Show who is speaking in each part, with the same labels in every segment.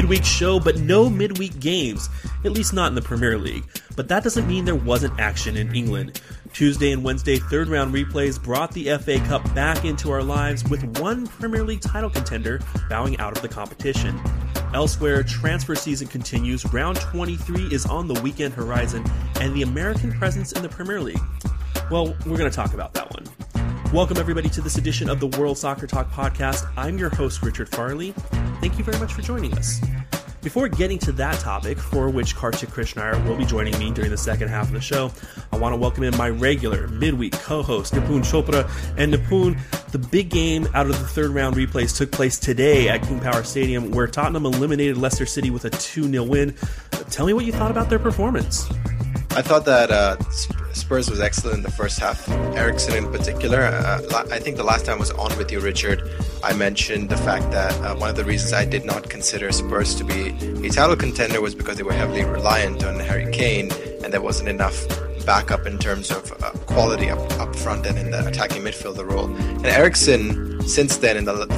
Speaker 1: midweek show, but no midweek games, at least not in the Premier League. But that doesn't mean there wasn't action in England. Tuesday and Wednesday third-round replays brought the FA Cup back into our lives, with one Premier League title contender bowing out of the competition. Elsewhere, transfer season continues, round 23 is on the weekend horizon, and the American presence in the Premier League. Well, we're going to talk about that one. Welcome, everybody, to this edition of the World Soccer Talk podcast. I'm your host, Richard Farley. Thank you very much for joining us. Before getting to that topic, for which Kartik Krishnaiyer will be joining me during the second half of the show, I want to welcome in my regular midweek co-host, Nipun Chopra. And Nipun, the big game out of the third-round replays took place today at King Power Stadium, where Tottenham eliminated Leicester City with a 2-0 win. Tell me what you thought about their performance.
Speaker 2: I thought that Spurs was excellent in the first half. Eriksen in particular. I think the last time I was on with you, Richard, I mentioned the fact that one of the reasons I did not consider Spurs to be a title contender was because they were heavily reliant on Harry Kane, and there wasn't enough backup in terms of quality up front and in the attacking midfielder role. And Eriksen, since then, in the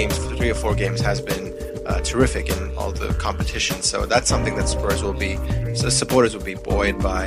Speaker 2: 3 or 4 games, has been terrific in all the competitions. So that's something that supporters will be buoyed by.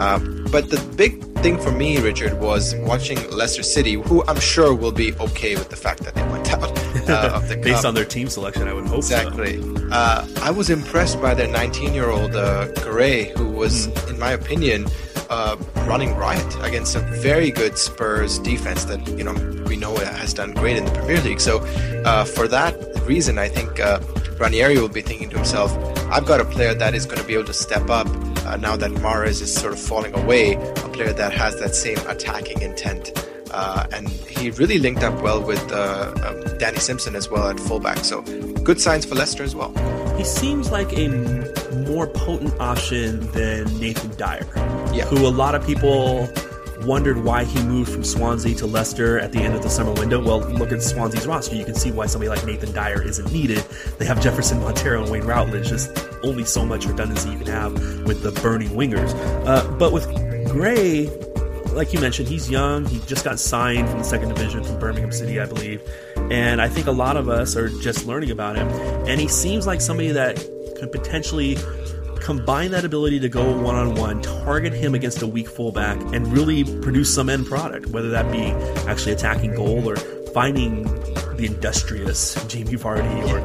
Speaker 2: But the big thing for me, Richard, was watching Leicester City, who I'm sure will be okay with the fact that they went out of the cup.
Speaker 1: Based on their team selection, I would hope
Speaker 2: exactly. So. I was impressed by their 19-year-old Gray, who was, in my opinion, running riot against a very good Spurs defense that we know has done great in the Premier League. So for that reason, I think Ranieri will be thinking to himself, I've got a player that is going to be able to step up now that Mahrez is sort of falling away, a player that has that same attacking intent. And he really linked up well with Danny Simpson as well at fullback. So good signs for Leicester as well.
Speaker 1: He seems like a more potent option than Nathan Dyer, who a lot of people wondered why he moved from Swansea to Leicester at the end of the summer window. Well, look at Swansea's roster. You can see why somebody like Nathan Dyer isn't needed. They have Jefferson Montero and Wayne Routledge. Just only so much redundancy you can have with the burning wingers. But with Gray, like you mentioned, he's young. He just got signed from the second division from Birmingham City, I believe. And I think a lot of us are just learning about him. And he seems like somebody that could potentially combine that ability to go one-on-one, target him against a weak fullback, and really produce some end product, whether that be actually attacking goal or finding the industrious Jamie Vardy or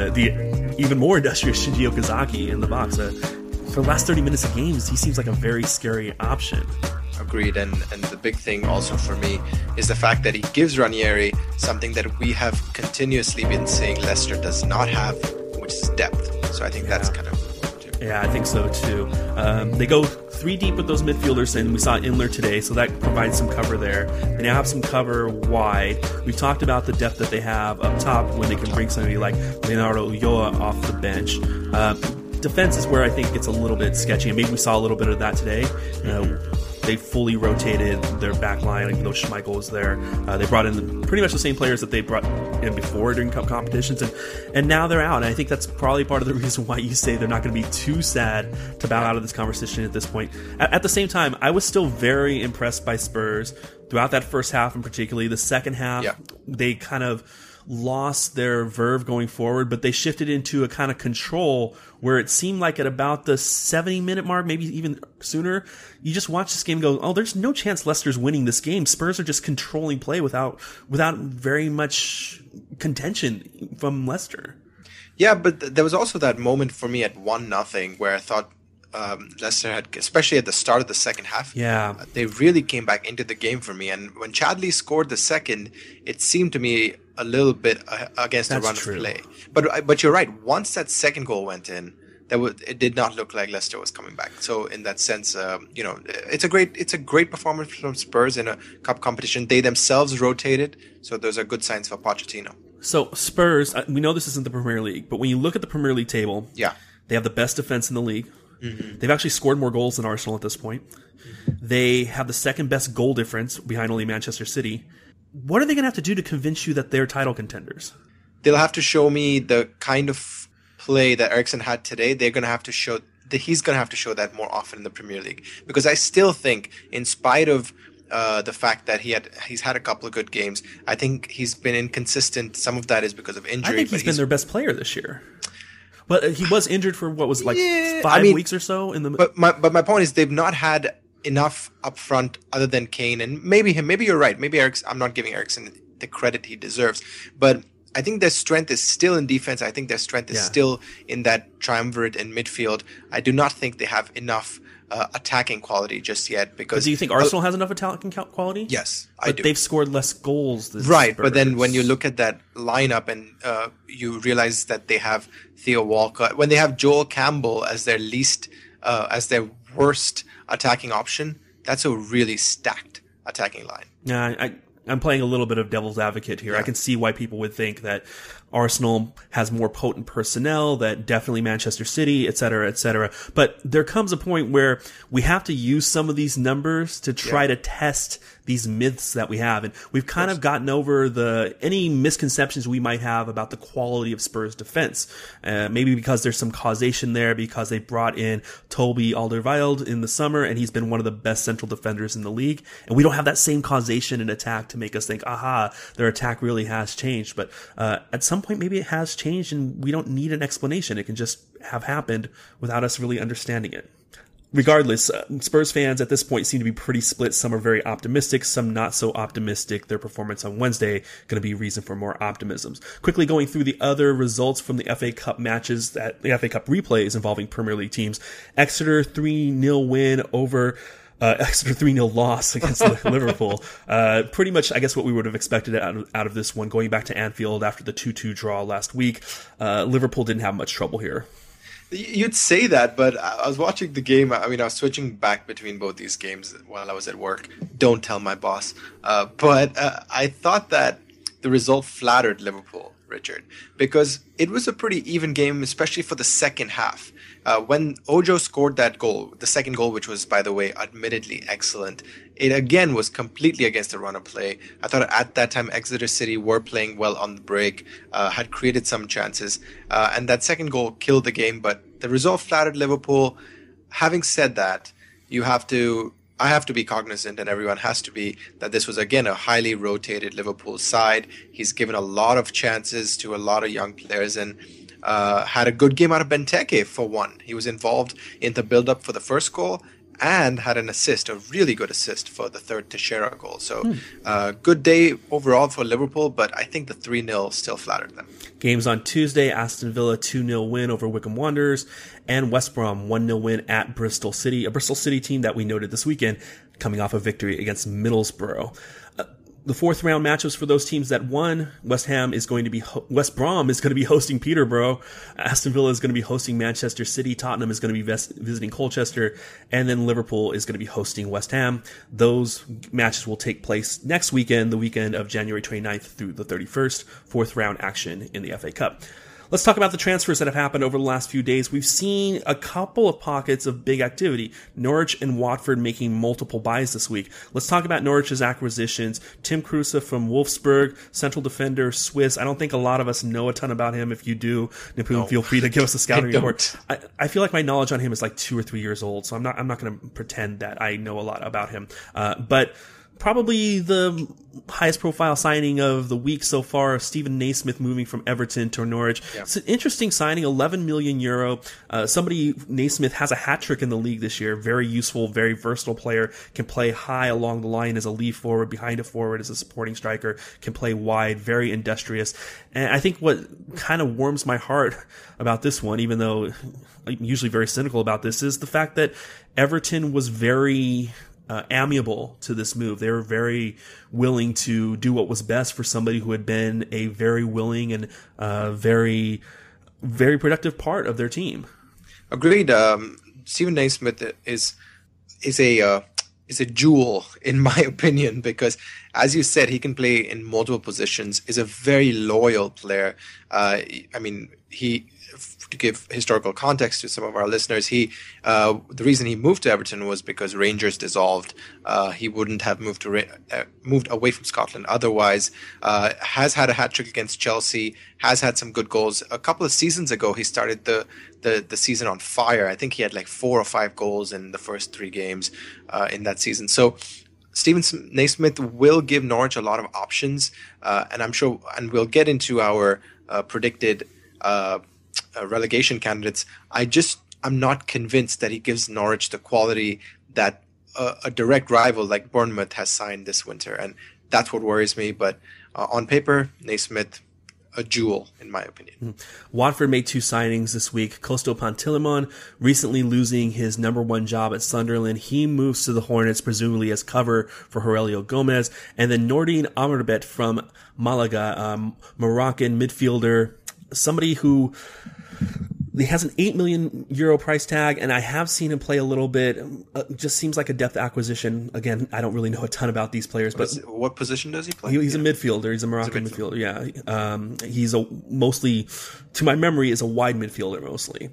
Speaker 1: the even more industrious Shinji Okazaki in the box. For the last 30 minutes of games, he seems like a very scary option.
Speaker 2: Agreed, and the big thing also for me is the fact that he gives Ranieri something that we have continuously been saying Leicester does not have, which is depth. So I think that's kind of...
Speaker 1: Yeah, I think so too. They go 3 deep with those midfielders, and we saw Inler today, so that provides some cover there. They now have some cover wide. We've talked about the depth that they have up top when they can bring somebody like Leonardo Ulloa off the bench. Defense is where I think it's a little bit sketchy, and maybe we saw a little bit of that today. They fully rotated their back line, even though Schmeichel was there. They brought in pretty much the same players that they brought in before during cup competitions, and now they're out. And I think that's probably part of the reason why you say they're not going to be too sad to bow out of this conversation at this point. At the same time, I was still very impressed by Spurs throughout that first half, and particularly the second half. They kind of lost their verve going forward, but they shifted into a kind of control where it seemed like at about the 70-minute mark, maybe even sooner, you just watch this game and go, oh, there's no chance Leicester's winning this game. Spurs are just controlling play without very much contention from Leicester.
Speaker 2: Yeah, but there was also that moment for me at 1-0 where I thought Leicester had, especially at the start of the second half, they really came back into the game for me. And when Chadli scored the second, it seemed to me a little bit against the run of play. But you're right. Once that second goal went in, it did not look like Leicester was coming back. So in that sense, it's a great performance from Spurs in a cup competition. They themselves rotated, so those are good signs for Pochettino.
Speaker 1: So Spurs, we know this isn't the Premier League, but when you look at the Premier League table, they have the best defense in the league. Mm-hmm. They've actually scored more goals than Arsenal at this point. They have the second best goal difference behind only Manchester City. What are they going to have to do to convince you that they're title contenders?
Speaker 2: They'll have to show me the kind of play that Eriksen had today. They're going to have to show that he's going to have to show that more often in the Premier League. Because I still think, in spite of the fact that he's had a couple of good games, I think he's been inconsistent. Some of that is because of injury.
Speaker 1: I think he's been their best player this year. But he was injured for what was like 5 weeks or so in the.
Speaker 2: But my point is they've not had enough up front other than Kane and maybe him. Maybe you're right. Maybe I'm not giving Eriksen the credit he deserves, but I think their strength is still in defense. I think their strength is still in that triumvirate in midfield. I do not think they have enough attacking quality just yet. Because
Speaker 1: do you think Arsenal has enough attacking quality?
Speaker 2: Yes, I do.
Speaker 1: But they've scored less goals this
Speaker 2: right,
Speaker 1: Spurs.
Speaker 2: But then when you look at that lineup and you realize that they have Theo Walcott, when they have Joel Campbell as their as their worst attacking option, that's a really stacked attacking line.
Speaker 1: Yeah, I'm playing a little bit of devil's advocate here. Yeah. I can see why people would think that Arsenal has more potent personnel, that definitely Manchester City, et cetera, et cetera. But there comes a point where we have to use some of these numbers to try to test these myths that we have. And we've kind of gotten over any misconceptions we might have about the quality of Spurs defense. Maybe because there's some causation there, because they brought in Toby Alderweireld in the summer, and he's been one of the best central defenders in the league. And we don't have that same causation in attack to make us think, aha, their attack really has changed. But at some point, maybe it has changed, and we don't need an explanation. It can just have happened without us really understanding it. Regardless, Spurs fans at this point seem to be pretty split. Some are very optimistic, some not so optimistic. Their performance on Wednesday going to be reason for more optimisms. Quickly going through the other results from the FA Cup matches, the FA Cup replays involving Premier League teams. Exeter 3-0 win over Exeter 3-0 loss against Liverpool. Pretty much, I guess, what we would have expected out of this one. Going back to Anfield after the 2-2 draw last week, Liverpool didn't have much trouble here.
Speaker 2: You'd say that, but I was watching the game. I mean, I was switching back between both these games while I was at work. Don't tell my boss. But I thought that the result flattered Liverpool, Richard, because it was a pretty even game, especially for the second half. When Ojo scored that goal, the second goal, which was, by the way, admittedly excellent, it again was completely against the run of play. I thought at that time Exeter City were playing well on the break, had created some chances, and that second goal killed the game, but the result flattered Liverpool. Having said that, I have to be cognizant, and everyone has to be, that this was, again, a highly rotated Liverpool side. He's given a lot of chances to a lot of young players, and had a good game out of Benteke for one. He was involved in the build-up for the first goal and had an assist, a really good assist for the third Teixeira goal. So good day overall for Liverpool, but I think the 3-0 still flattered them.
Speaker 1: Games on Tuesday, Aston Villa 2-0 win over Wycombe Wanderers, and West Brom 1-0 win at Bristol City, a Bristol City team that we noted this weekend coming off a victory against Middlesbrough. The fourth round matchups for those teams that won, West Brom is going to be hosting Peterborough, Aston Villa is going to be hosting Manchester City, Tottenham is going to be visiting Colchester, and then Liverpool is going to be hosting West Ham. Those matches will take place next weekend, the weekend of January 29th through the 31st, fourth round action in the FA Cup. Let's talk about the transfers that have happened over the last few days. We've seen a couple of pockets of big activity. Norwich and Watford making multiple buys this week. Let's talk about Norwich's acquisitions. Tim Kruse from Wolfsburg, central defender, Swiss. I don't think a lot of us know a ton about him. If you do, Nipun, feel free to give us a scouting report. I feel like my knowledge on him is like 2 or 3 years old, so I'm not going to pretend that I know a lot about him. But probably the highest profile signing of the week so far, Stephen Naismith moving from Everton to Norwich. Yeah. It's an interesting signing, 11 million euro. Naismith has a hat trick in the league this year. Very useful, very versatile player. Can play high along the line as a lead forward, behind a forward as a supporting striker. Can play wide, very industrious. And I think what kind of warms my heart about this one, even though I'm usually very cynical about this, is the fact that Everton was very amiable to this move. They were very willing to do what was best for somebody who had been a very willing and very, very productive part of their team.
Speaker 2: Agreed. Stephen Naismith is a jewel in my opinion, because as you said, he can play in multiple positions, is a very loyal player. To give historical context to some of our listeners, the reason he moved to Everton was because Rangers dissolved. He wouldn't have moved away from Scotland otherwise. Has had a hat trick against Chelsea. Has had some good goals. A couple of seasons ago, he started the season on fire. I think he had like 4 or 5 goals in the first 3 games in that season. So Stephen Naismith will give Norwich a lot of options, and I'm sure, and we'll get into our predicted relegation candidates. I'm not convinced that he gives Norwich the quality that a direct rival like Bournemouth has signed this winter, and that's what worries me. But on paper, Naismith, a jewel, in my opinion.
Speaker 1: Watford made 2 signings this week. Costo Pantilimon, recently losing his number 1 job at Sunderland. He moves to the Hornets, presumably as cover for Aurelio Gomez. And then Nordin Amrabat from Malaga, Moroccan midfielder, somebody who... He has an €8 million price tag, and I have seen him play a little bit. Just seems like a depth acquisition. Again, I don't really know a ton about these players, but
Speaker 2: what position does he play?
Speaker 1: He's a midfielder. He's a Moroccan midfielder. Yeah, he's mostly, to my memory, is a wide midfielder mostly.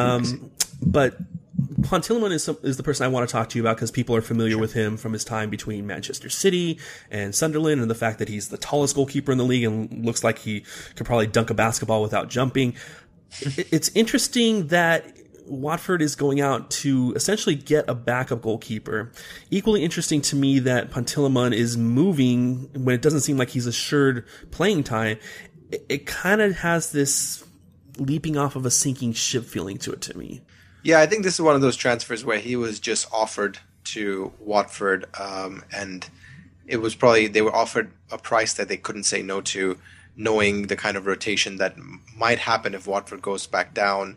Speaker 1: But Pantilimon is the person I want to talk to you about because people are familiar with him from his time between Manchester City and Sunderland, and the fact that he's the tallest goalkeeper in the league and looks like he could probably dunk a basketball without jumping. It's interesting that Watford is going out to essentially get a backup goalkeeper. Equally interesting to me that Pantilimon is moving when it doesn't seem like he's assured playing time. It kind of has this leaping off of a sinking ship feeling to it to me.
Speaker 2: Yeah, I think this is one of those transfers where he was just offered to Watford, and it was probably they were offered a price that they couldn't say no to, knowing the kind of rotation that might happen if Watford goes back down,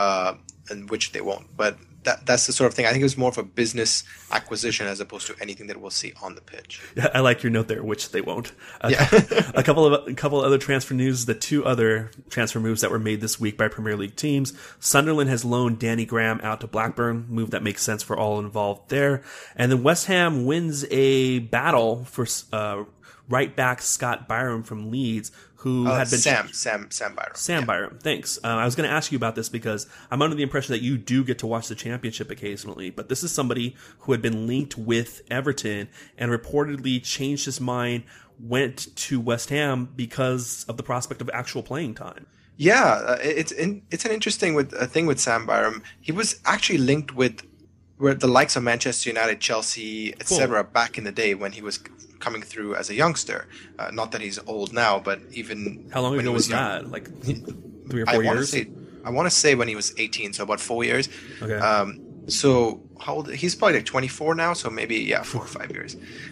Speaker 2: and which they won't. But that's the sort of thing. I think it was more of a business acquisition as opposed to anything that we'll see on the pitch.
Speaker 1: Yeah, I like your note there, which they won't.
Speaker 2: Yeah.
Speaker 1: a couple other transfer news. The 2 other transfer moves that were made this week by Premier League teams. Sunderland has loaned Danny Graham out to Blackburn, move that makes sense for all involved there. And then West Ham wins a battle for right back Scott Byram from Leeds, who had been
Speaker 2: Sam Byram.
Speaker 1: Sam Byram, thanks. I was going to ask you about this because I'm under the impression that you do get to watch the Championship occasionally, but this is somebody who had been linked with Everton and reportedly changed his mind, went to West Ham because of the prospect of actual playing time.
Speaker 2: Yeah, it's an interesting thing with Sam Byram. He was actually linked with the likes of Manchester United, Chelsea, etc. back in the day when he was coming through as a youngster. Not that he's old now, but even
Speaker 1: how long ago was that? Like 3 or 4 years?
Speaker 2: I want to say when he was 18, so about 4 years.
Speaker 1: Okay.
Speaker 2: So how old? He's probably like 24 now, so maybe 4 or 5 years.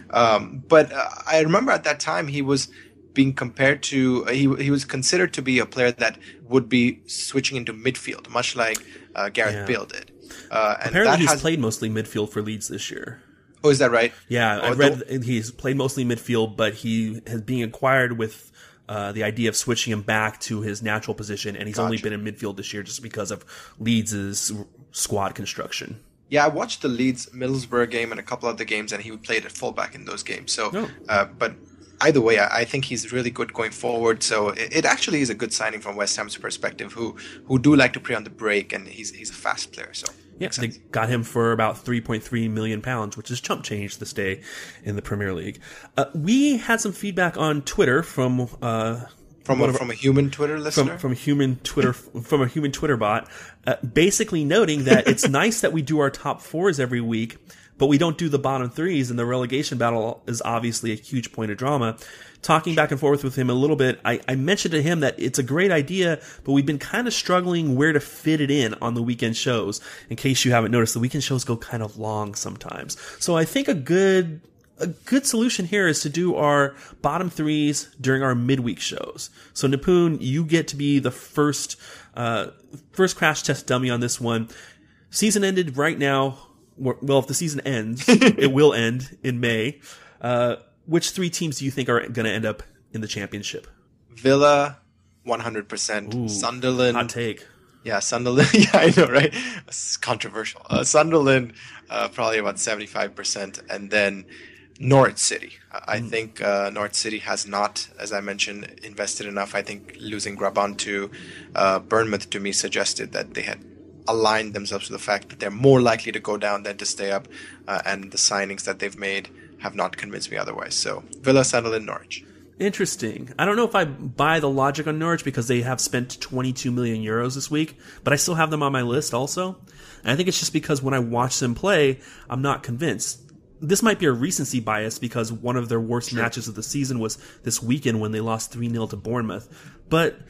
Speaker 2: But I remember at that time he was being compared to he was considered to be a player that would be switching into midfield, much like Gareth Bale did. And
Speaker 1: apparently he's played mostly midfield for Leeds this year.
Speaker 2: Oh, is that right?
Speaker 1: Yeah, I read he's played mostly midfield, but he has been acquired with the idea of switching him back to his natural position, and he's only been in midfield this year just because of Leeds' squad construction.
Speaker 2: Yeah, I watched the Leeds Middlesbrough game and a couple other games, and he played at fullback in those games. So, but either way, I think he's really good going forward. So it actually is a good signing from West Ham's perspective, who do like to play on the break, and he's a fast player. So
Speaker 1: yeah, they got him for about £3.3 million, which is chump change this day in the Premier League. We had some feedback on Twitter from a
Speaker 2: human Twitter listener,
Speaker 1: from a human Twitter bot, basically noting that it's nice that we do our top 4s every week, but we don't do the bottom 3s, and the relegation battle is obviously a huge point of drama. Talking back and forth with him a little bit, I mentioned to him that it's a great idea, but we've been kind of struggling where to fit it in on the weekend shows. In case you haven't noticed, the weekend shows go kind of long sometimes. So I think a good solution here is to do our bottom 3s during our midweek shows. So Nipun, you get to be the first crash test dummy on this one. Season ended right now. Well, if the season ends, it will end in May. Which 3 teams do you think are going to end up in the championship?
Speaker 2: Villa, 100%.
Speaker 1: Ooh,
Speaker 2: Sunderland.
Speaker 1: hot take.
Speaker 2: Yeah, Sunderland. Yeah, I know, right? It's controversial. Sunderland, probably about 75%. And then Norwich City. I think Norwich City has not, as I mentioned, invested enough. I think losing Graban to Bournemouth to me suggested that they had aligned themselves to the fact that they're more likely to go down than to stay up, and the signings that they've made have not convinced me otherwise. So Villa, Sunderland, Norwich.
Speaker 1: Interesting. I don't know if I buy the logic on Norwich because they have spent 22 million euros this week, but I still have them on my list also. And I think it's just because when I watch them play, I'm not convinced. This might be a recency bias because one of their worst matches of the season was this weekend when they lost 3-0 to Bournemouth. But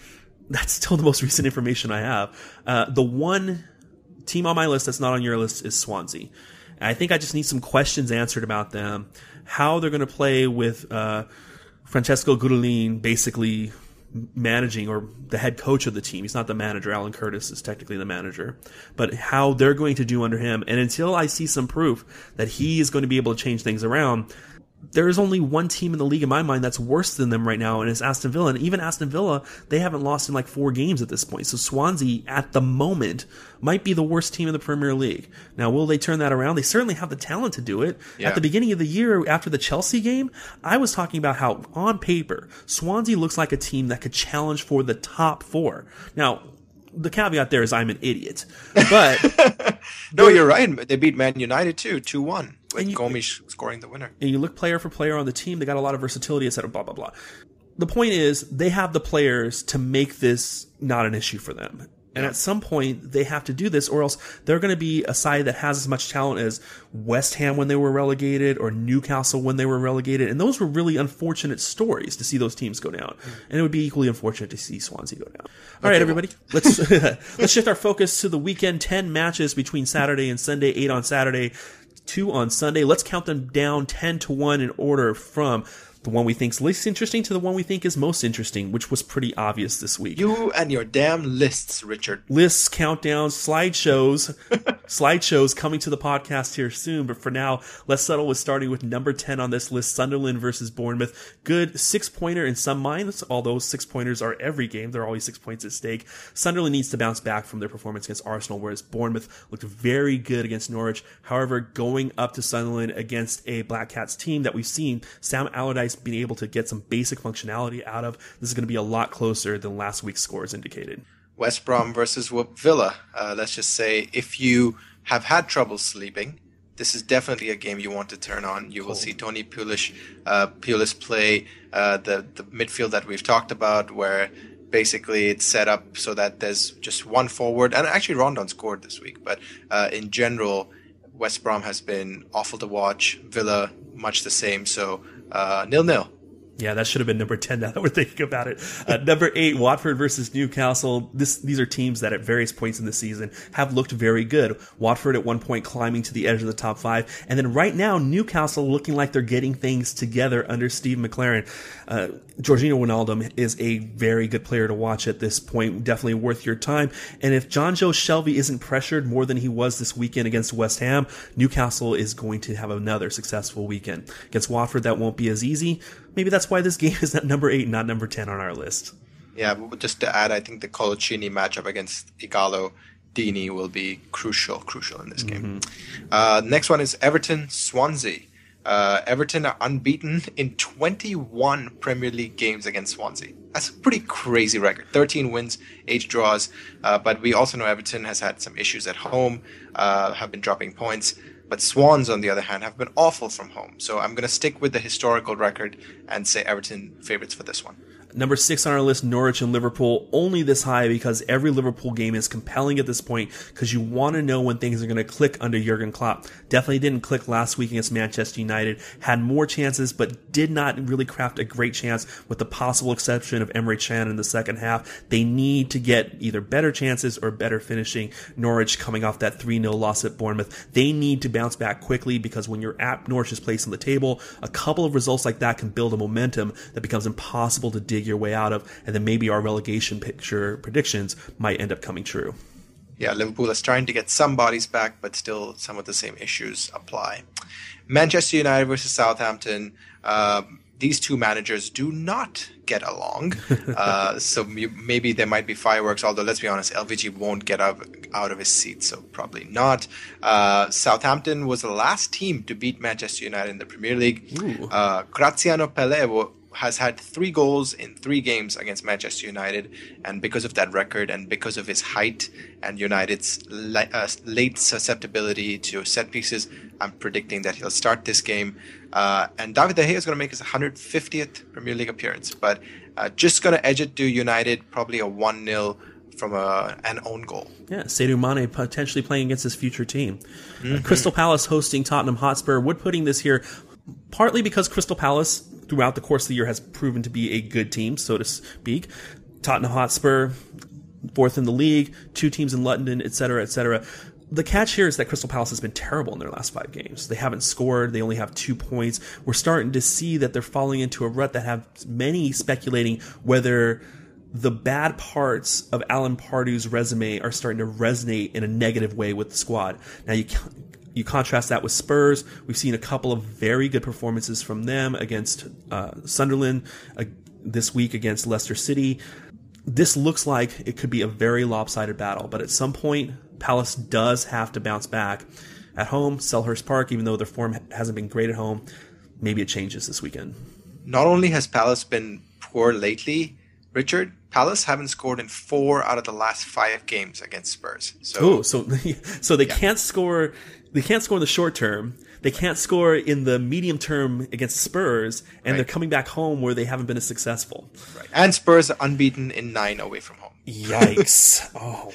Speaker 1: That's still the most recent information I have. The one team on my list that's not on your list is Swansea. And I think I just need some questions answered about them. How they're going to play with Francesco Gurulin basically managing, or the head coach of the team. He's not the manager. Alan Curtis is technically the manager. But how they're going to do under him. And until I see some proof that he is going to be able to change things around, there is only one team in the league in my mind that's worse than them right now, and it's Aston Villa. And even Aston Villa, they haven't lost in like 4 games at this point. So Swansea, at the moment, might be the worst team in the Premier League. Now, will they turn that around? They certainly have the talent to do it. Yeah. At the beginning of the year, after the Chelsea game, I was talking about how, on paper, Swansea looks like a team that could challenge for the top 4. Now, the caveat there is I'm an idiot. But
Speaker 2: no, you're right. They beat Man United too, 2-1. With Gomes scoring the winner.
Speaker 1: And you look player for player on the team, they got a lot of versatility, etc., blah, blah, blah. The point is, they have the players to make this not an issue for them. And at some point, they have to do this, or else they're going to be a side that has as much talent as West Ham when they were relegated, or Newcastle when they were relegated. And those were really unfortunate stories to see those teams go down. And it would be equally unfortunate to see Swansea go down. All right, everybody, let's shift our focus to the weekend. 10 matches between Saturday and Sunday, 8 on Saturday, 2 on Sunday. Let's count them down 10 to 1 in order from the one we think is least interesting to the one we think is most interesting, which was pretty obvious this week.
Speaker 2: You and your damn lists, Richard.
Speaker 1: Lists, countdowns, slideshows coming to the podcast here soon. But for now, let's settle with starting with number 10 on this list, Sunderland versus Bournemouth. Good 6-pointer in some minds, although 6-pointers are every game. There are always 6 points at stake. Sunderland needs to bounce back from their performance against Arsenal, whereas Bournemouth looked very good against Norwich. However, going up to Sunderland against a Black Cats team that we've seen Sam Allardyce being able to get some basic functionality out of, this is going to be a lot closer than last week's scores indicated.
Speaker 2: West Brom versus Villa. Let's just say, if you have had trouble sleeping, this is definitely a game you want to turn on. You will see Tony Pulis play the midfield that we've talked about, where basically it's set up so that there's just one forward. And actually Rondon scored this week, but in general, West Brom has been awful to watch. Villa, much the same. So 0-0.
Speaker 1: Yeah, that should have been number 10 now that we're thinking about it. Number 8, Watford versus Newcastle. These are teams that at various points in the season have looked very good. Watford at one point climbing to the edge of the top 5. And then right now, Newcastle looking like they're getting things together under Steve McLaren. Georginio Wijnaldum is a very good player to watch at this point. Definitely worth your time. And if Jonjo Shelvey isn't pressured more than he was this weekend against West Ham, Newcastle is going to have another successful weekend. Against Watford, that won't be as easy. Maybe that's why this game is at number 8, not number 10 on our list.
Speaker 2: Yeah, but just to add, I think the Coloccini matchup against Igalo Dini will be crucial in this game. Next one is Everton-Swansea. Everton are unbeaten in 21 Premier League games against Swansea. That's a pretty crazy record. 13 wins, 8 draws. But we also know Everton has had some issues at home, have been dropping points. But Swans, on the other hand, have been awful from home. So I'm going to stick with the historical record and say Everton favorites for this one.
Speaker 1: Number 6 on our list, Norwich and Liverpool. Only this high because every Liverpool game is compelling at this point because you want to know when things are going to click under Jurgen Klopp. Definitely didn't click last week against Manchester United. Had more chances, but did not really craft a great chance with the possible exception of Emre Can in the second half. They need to get either better chances or better finishing. Norwich coming off that 3-0 loss at Bournemouth. They need to bounce back quickly because when you're at Norwich's place on the table, a couple of results like that can build a momentum that becomes impossible to dig your way out of, and then maybe our relegation picture predictions might end up coming true.
Speaker 2: Yeah, Liverpool is trying to get some bodies back, but still some of the same issues apply. Manchester United versus Southampton. These two managers do not get along, so maybe there might be fireworks, although let's be honest, LVG won't get out of his seat, so probably not. Southampton was the last team to beat Manchester United in the Premier League. Graziano Pelle has had 3 goals in 3 games against Manchester United, and because of that record and because of his height and United's late susceptibility to set pieces, I'm predicting that he'll start this game. And David De Gea is going to make his 150th Premier League appearance, but just going to edge it to United, probably a 1-0 from an own goal.
Speaker 1: Yeah, Sadio Mane potentially playing against his future team. Crystal Palace hosting Tottenham Hotspur. We're putting this here partly because Crystal Palace throughout the course of the year has proven to be a good team, so to speak. Tottenham Hotspur, 4th in the league, 2 teams in London, etc., etc. The catch here is that Crystal Palace has been terrible in their last 5 games. They haven't scored. They only have 2 points. We're starting to see that they're falling into a rut that have many speculating whether the bad parts of Alan Pardew's resume are starting to resonate in a negative way with the squad. Now, you contrast that with Spurs. We've seen a couple of very good performances from them against Sunderland, this week against Leicester City. This looks like it could be a very lopsided battle, but at some point, Palace does have to bounce back. At home, Selhurst Park, even though their form hasn't been great at home, maybe it changes this weekend.
Speaker 2: Not only has Palace been poor lately, Richard, Palace haven't scored in 4 out of the last 5 games against Spurs.
Speaker 1: So they can't score. They can't score in the short term. They can't score in the medium term against Spurs, and they're coming back home where they haven't been as successful.
Speaker 2: Right. And Spurs are unbeaten in 9 away from home.
Speaker 1: Yikes. Oh.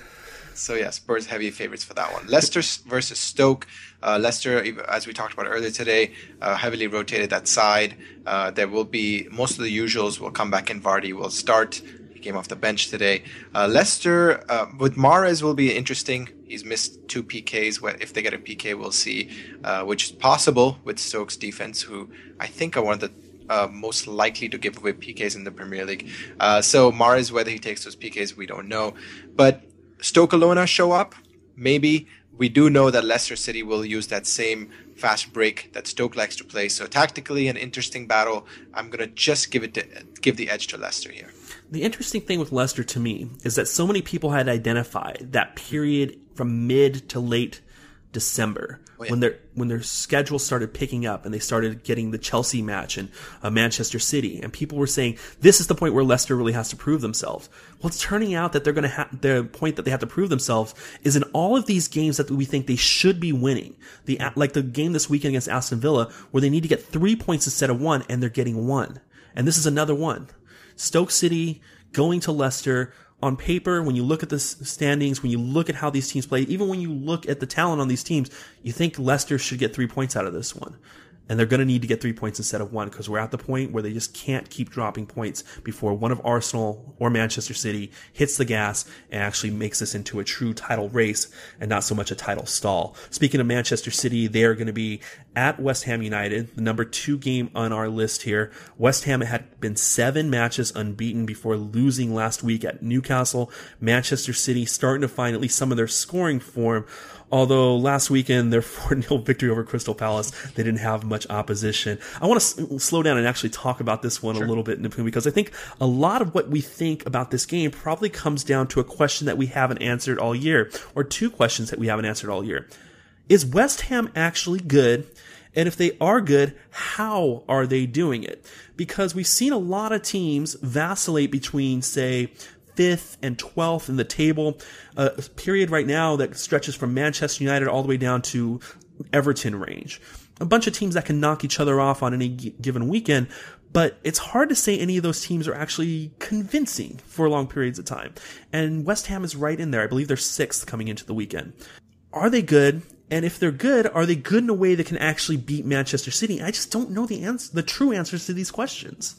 Speaker 2: So yeah, Spurs heavy favorites for that one. Leicester versus Stoke. Leicester, as we talked about earlier today, heavily rotated that side. There will be, most of the usuals will come back in. Vardy will start. He came off the bench today. Leicester, with Mahrez will be interesting. He's missed 2 PKs. If they get a PK, we'll see, which is possible with Stoke's defense, who I think are one of the most likely to give away PKs in the Premier League. So Mahrez, whether he takes those PKs, we don't know. But Stoke Alona show up, maybe. We do know that Leicester City will use that same fast break that Stoke likes to play. So tactically, an interesting battle. I'm going to just give the edge to Leicester here.
Speaker 1: The interesting thing with Leicester to me is that so many people had identified that period from mid to late December when their schedule started picking up and they started getting the Chelsea match and Manchester City, and people were saying this is the point where Leicester really has to prove themselves. Well, it's turning out that they're going to the point that they have to prove themselves is in all of these games that we think they should be winning. Like the game this weekend against Aston Villa, where they need to get 3 points instead of 1, and they're getting 1. And this is another one. Stoke City going to Leicester. On paper, when you look at the standings, when you look at how these teams play, even when you look at the talent on these teams, you think Leicester should get 3 points out of this one. And they're going to need to get 3 points instead of 1, because we're at the point where they just can't keep dropping points before one of Arsenal or Manchester City hits the gas and actually makes this into a true title race and not so much a title stall. Speaking of Manchester City, they are going to be at West Ham United, the number 2 game on our list here. West Ham had been 7 matches unbeaten before losing last week at Newcastle. Manchester City starting to find at least some of their scoring form. Although last weekend, their 4-0 victory over Crystal Palace, they didn't have much opposition. I want to slow down and actually talk about this one a little bit, because I think a lot of what we think about this game probably comes down to a question that we haven't answered all year, or 2 questions that we haven't answered all year. Is West Ham actually good? And if they are good, how are they doing it? Because we've seen a lot of teams vacillate between, say, 5th and 12th in the table, a period right now that stretches from Manchester United all the way down to Everton range. A bunch of teams that can knock each other off on any given weekend, but it's hard to say any of those teams are actually convincing for long periods of time. And West Ham is right in there. I believe they're 6th coming into the weekend. Are they good? And if they're good, are they good in a way that can actually beat Manchester City? I just don't know the true answers to these questions.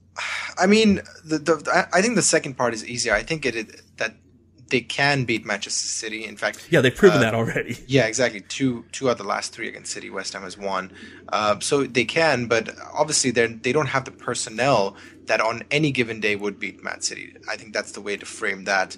Speaker 2: I mean, I think the second part is easier. I think that they can beat Manchester City. In fact,
Speaker 1: yeah, they've proven that already.
Speaker 2: Yeah, exactly. Two out of the last 3 against City, West Ham has won. So they can, but obviously they don't have the personnel that on any given day would beat Man City. I think that's the way to frame that.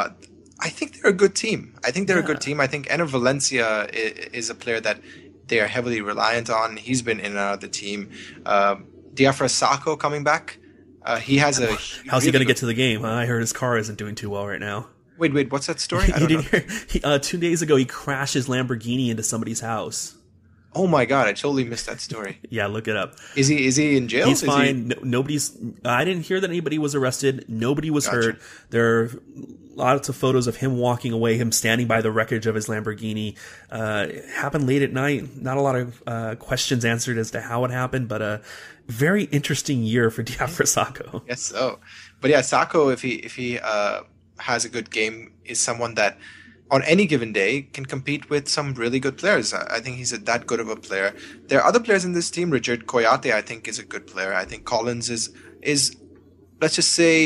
Speaker 2: I think they're a good team. I think Enner Valencia is a player that they are heavily reliant on. He's been in and out of the team. Diafra Sakho coming back. He has a.
Speaker 1: How's he going to get to the game? I heard his car isn't doing too well right now.
Speaker 2: Wait, what's that story? I don't
Speaker 1: know. 2 days ago, he crashed his Lamborghini into somebody's house.
Speaker 2: Oh my God! I totally missed that story.
Speaker 1: Yeah, look it up.
Speaker 2: Is he in jail?
Speaker 1: He's fine. Nobody's. I didn't hear that anybody was arrested. Nobody was hurt. There are lots of photos of him walking away, him standing by the wreckage of his Lamborghini. It happened late at night. Not a lot of questions answered as to how it happened, but a very interesting year for Diafra Sakho.
Speaker 2: Yes, so. But yeah, Sakho, if he has a good game, is someone that on any given day can compete with some really good players. I think he's that good of a player. There are other players in this team. Richard Koyate, I think, is a good player. I think Collins is let's just say,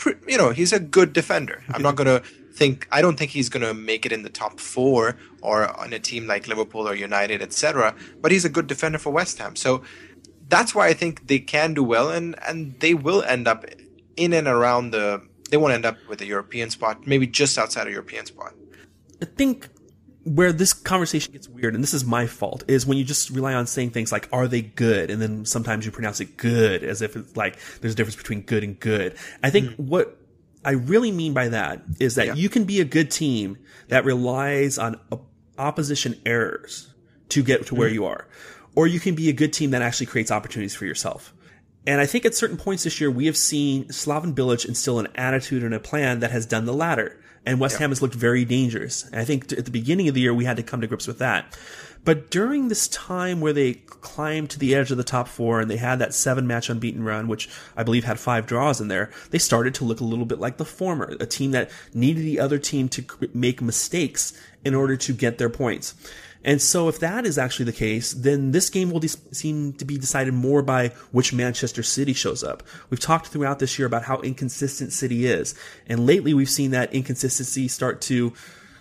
Speaker 2: he's a good defender. I don't think he's going to make it in the top 4 or on a team like Liverpool or United, etc. But he's a good defender for West Ham. So that's why I think they can do well, and they will end up in and around they won't end up with a European spot, maybe just outside a European spot.
Speaker 1: I think where this conversation gets weird, and this is my fault, is when you just rely on saying things like, are they good? And then sometimes you pronounce it good as if it's like there's a difference between good and good. I think what I really mean by that is that you can be a good team that relies on opposition errors to get to where you are. Or you can be a good team that actually creates opportunities for yourself. And I think at certain points this year, we have seen Slaven Bilic instill an attitude and a plan that has done the latter. And West Ham has looked very dangerous. And I think at the beginning of the year, we had to come to grips with that. But during this time where they climbed to the edge of the top 4 and they had that 7-match unbeaten run, which I believe had 5 draws in there, they started to look a little bit like the former, a team that needed the other team to make mistakes in order to get their points. And so if that is actually the case, then this game will seem to be decided more by which Manchester City shows up. We've talked throughout this year about how inconsistent City is. And lately we've seen that inconsistency start to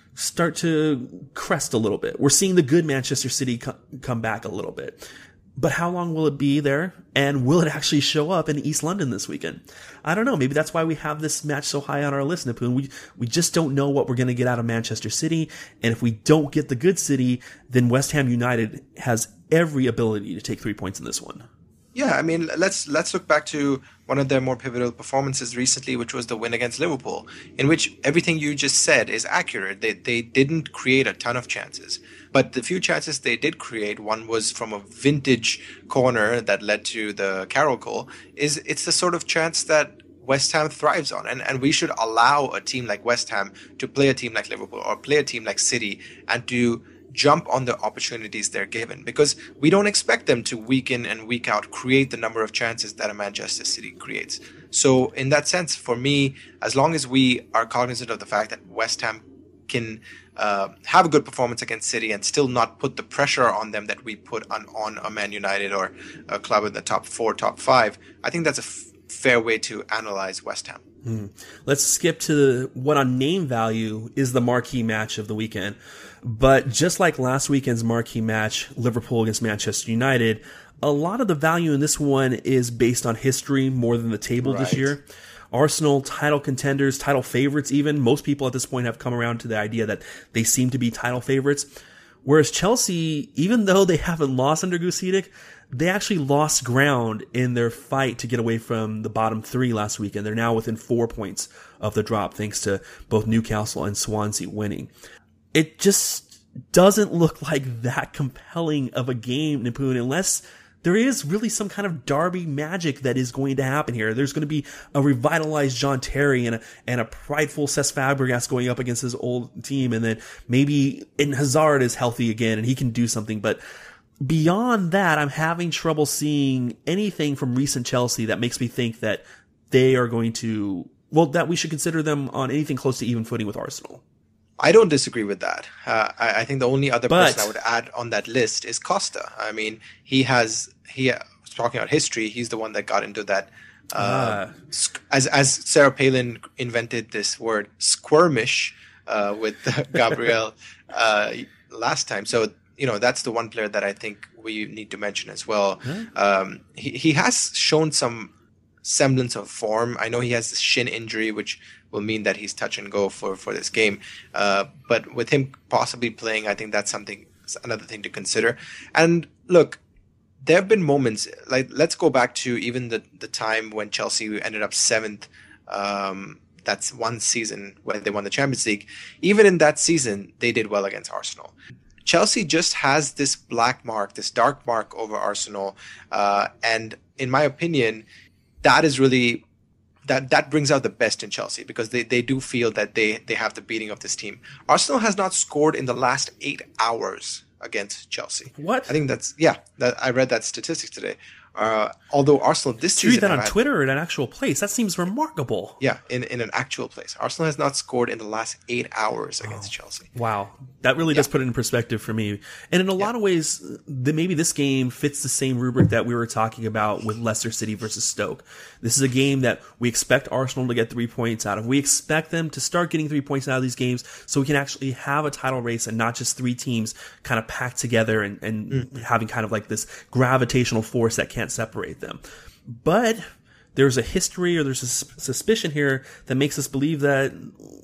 Speaker 1: crest a little bit. We're seeing the good Manchester City come back a little bit. But how long will it be there? And will it actually show up in East London this weekend? I don't know. Maybe that's why we have this match so high on our list, Nipun. We just don't know what we're going to get out of Manchester City. And if we don't get the good City, then West Ham United has every ability to take 3 points in this one.
Speaker 2: Yeah, I mean, let's look back to one of their more pivotal performances recently, which was the win against Liverpool, in which everything you just said is accurate. They didn't create a ton of chances, but the few chances they did create, one was from a vintage corner that led to the Carroll goal. It's the sort of chance that West Ham thrives on, and we should allow a team like West Ham to play a team like Liverpool or play a team like City and to jump on the opportunities they're given, because we don't expect them to week in and week out create the number of chances that a Manchester City creates. So in that sense, for me, as long as we are cognizant of the fact that West Ham can have a good performance against City and still not put the pressure on them that we put on a Man United or a club in the top 4, top 5, I think that's a fair way to analyze West Ham.
Speaker 1: Let's skip to what on name value is the marquee match of the weekend. But just like last weekend's marquee match, Liverpool against Manchester United, a lot of the value in this one is based on history more than the table this year. Arsenal, title contenders, title favorites even. Most people at this point have come around to the idea that they seem to be title favorites. Whereas Chelsea, even though they haven't lost under Gusidic, they actually lost ground in their fight to get away from the bottom 3 last weekend. They're now within 4 points of the drop thanks to both Newcastle and Swansea winning. It just doesn't look like that compelling of a game, Nipun, unless there is really some kind of derby magic that is going to happen here. There's going to be a revitalized John Terry and a prideful Cesc Fabregas going up against his old team, and then maybe Eden Hazard is healthy again and he can do something. But beyond that, I'm having trouble seeing anything from recent Chelsea that makes me think that they are going to, that we should consider them on anything close to even footing with Arsenal.
Speaker 2: I don't disagree with that. I think the only other person I would add on that list is Costa. I mean, talking about history, he's the one that got into that. As Sarah Palin invented this word squirmish with Gabriel last time. So, that's the one player that I think we need to mention as well. He has shown some semblance of form. I know he has this shin injury, which will mean that he's touch and go for this game. But with him possibly playing, I think that's another thing to consider. And look, there have been moments, like let's go back to even the time when Chelsea ended up 7th. That's one season when they won the Champions League. Even in that season, they did well against Arsenal. Chelsea just has this black mark, this dark mark over Arsenal. And in my opinion, that is really that brings out the best in Chelsea, because they do feel that they have the beating of this team. Arsenal has not scored in the last 8 hours against Chelsea.
Speaker 1: What?
Speaker 2: I think I read that statistic today. Although Arsenal this
Speaker 1: to read
Speaker 2: season
Speaker 1: that on Twitter or in an actual place, that seems remarkable.
Speaker 2: Yeah, in an actual place. Arsenal has not scored in the last 8 hours against Chelsea.
Speaker 1: Wow. That really does put it in perspective for me. And in a lot of ways, maybe this game fits the same rubric that we were talking about with Leicester City versus Stoke. This is a game that we expect Arsenal to get 3 points out of. We expect them to start getting 3 points out of these games so we can actually have a title race and not just 3 teams kind of packed together and having kind of like this gravitational force that can't separate them. But there's a history or there's a suspicion here that makes us believe that